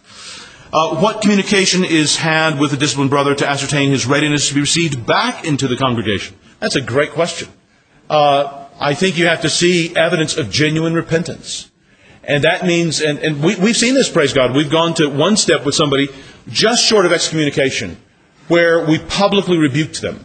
Uh, what communication is had with the disciplined brother to ascertain his readiness to be received back into the congregation? That's a great question. Uh, I think you have to see evidence of genuine repentance. And that means, and, and we, we've seen this, praise God. We've gone to one step with somebody just short of excommunication, where we publicly rebuked them.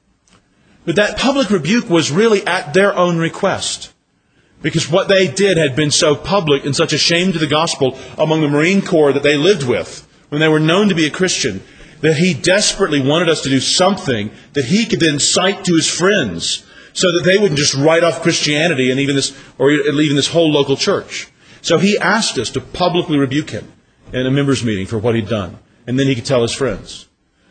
But that public rebuke was really at their own request. Because what they did had been so public and such a shame to the gospel among the Marine Corps that they lived with, when they were known to be a Christian, that he desperately wanted us to do something that he could then cite to his friends so that they wouldn't just write off Christianity and even this, or even this whole local church. So he asked us to publicly rebuke him in a members' meeting for what he'd done. And then he could tell his friends.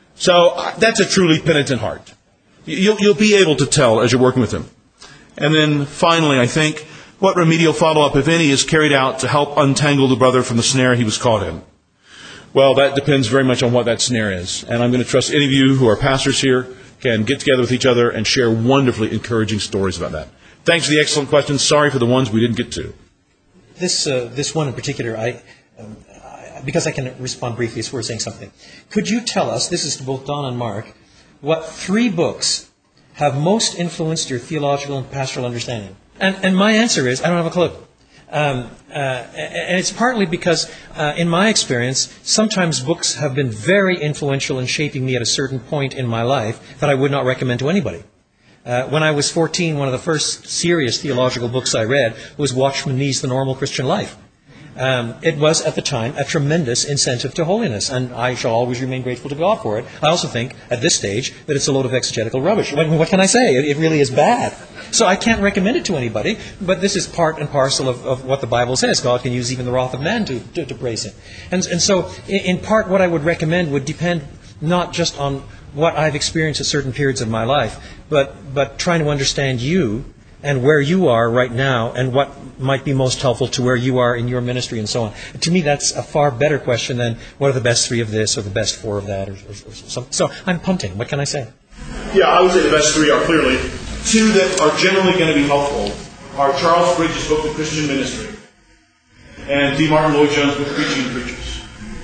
So that's a truly penitent heart. You'll, you'll be able to tell as you're working with him. And then finally, I think, what remedial follow-up, if any, is carried out to help untangle the brother from the snare he was caught in? Well, that depends very much on what that snare is. And I'm going to trust any of you who are pastors here can get together with each other and share wonderfully encouraging stories about that. Thanks for the excellent questions. Sorry for the ones we didn't get to. This uh, this one in particular, I, um, I because I can respond briefly as we're saying something. Could you tell us, this is to both Don and Mark, what three books have most influenced your theological and pastoral understanding? And, and my answer is, I don't have a clue. Um, uh, and it's partly because, uh, in my experience, sometimes books have been very influential in shaping me at a certain point in my life that I would not recommend to anybody. Uh, when I was fourteen, one of the first serious theological books I read was Watchman Nee's The Normal Christian Life. Um, it was, at the time, a tremendous incentive to holiness, and I shall always remain grateful to God for it. I also think, at this stage, that it's a load of exegetical rubbish. What, what can I say? It, it really is bad. So I can't recommend it to anybody, but this is part and parcel of, of what the Bible says. God can use even the wrath of man to, to, to praise him. And, and so, in, in part, what I would recommend would depend not just on what I've experienced at certain periods of my life, but, but trying to understand you and where you are right now and what might be most helpful to where you are in your ministry and so on. To me, that's a far better question than what are the best three of this or the best four of that. Or, or, or something. So I'm punting. What can I say? Yeah, I would say the best three are clearly two that are generally going to be helpful are Charles Bridges' book, The Christian Ministry, and D. Martin Lloyd-Jones' book, Preaching and Preachers.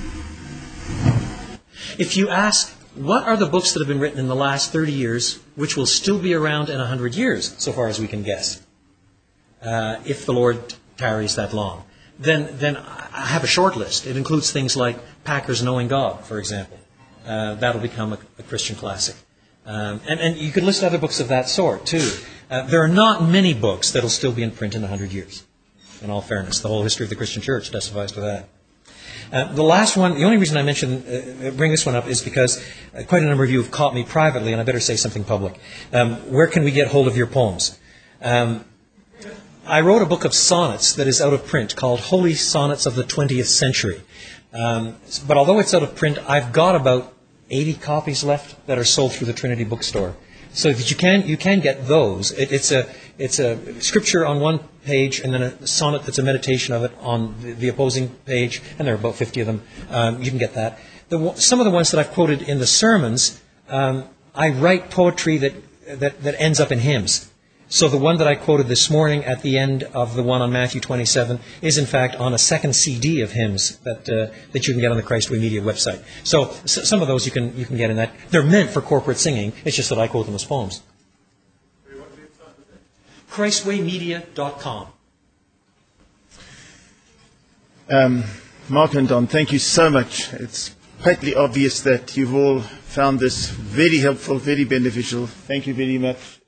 If you ask, what are the books that have been written in the last thirty years which will still be around in one hundred years, so far as we can guess, uh, if the Lord tarries that long, then, then I have a short list. It includes things like Packer's Knowing God, for example. Uh, that'll become a, a Christian classic. Um, and, and you could list other books of that sort, too. Uh, there are not many books that will still be in print in one hundred years, in all fairness. The whole history of the Christian church testifies to that. Uh, the last one, the only reason I mention, uh, bring this one up is because uh, quite a number of you have caught me privately, and I better say something public. Um, where can we get hold of your poems? Um, I wrote a book of sonnets that is out of print called Holy Sonnets of the twentieth Century. Um, but although it's out of print, I've got about eighty copies left that are sold through the Trinity bookstore. So that you can you can get those. It, it's a it's a scripture on one page and then a sonnet that's a meditation of it on the, the opposing page, and there are about fifty of them. Um, you can get that. The, some of the ones that I've quoted in the sermons, um, I write poetry that, that that ends up in hymns. So the one that I quoted this morning at the end of the one on Matthew twenty-seven is in fact on a second C D of hymns that uh, that you can get on the Christway Media website. So, so some of those you can you can get in that. They're meant for corporate singing. It's just that I quote them as poems. Christway Media dot com. Um, Mark and Don, thank you so much. It's patently obvious that you've all found this very helpful, very beneficial. Thank you very much.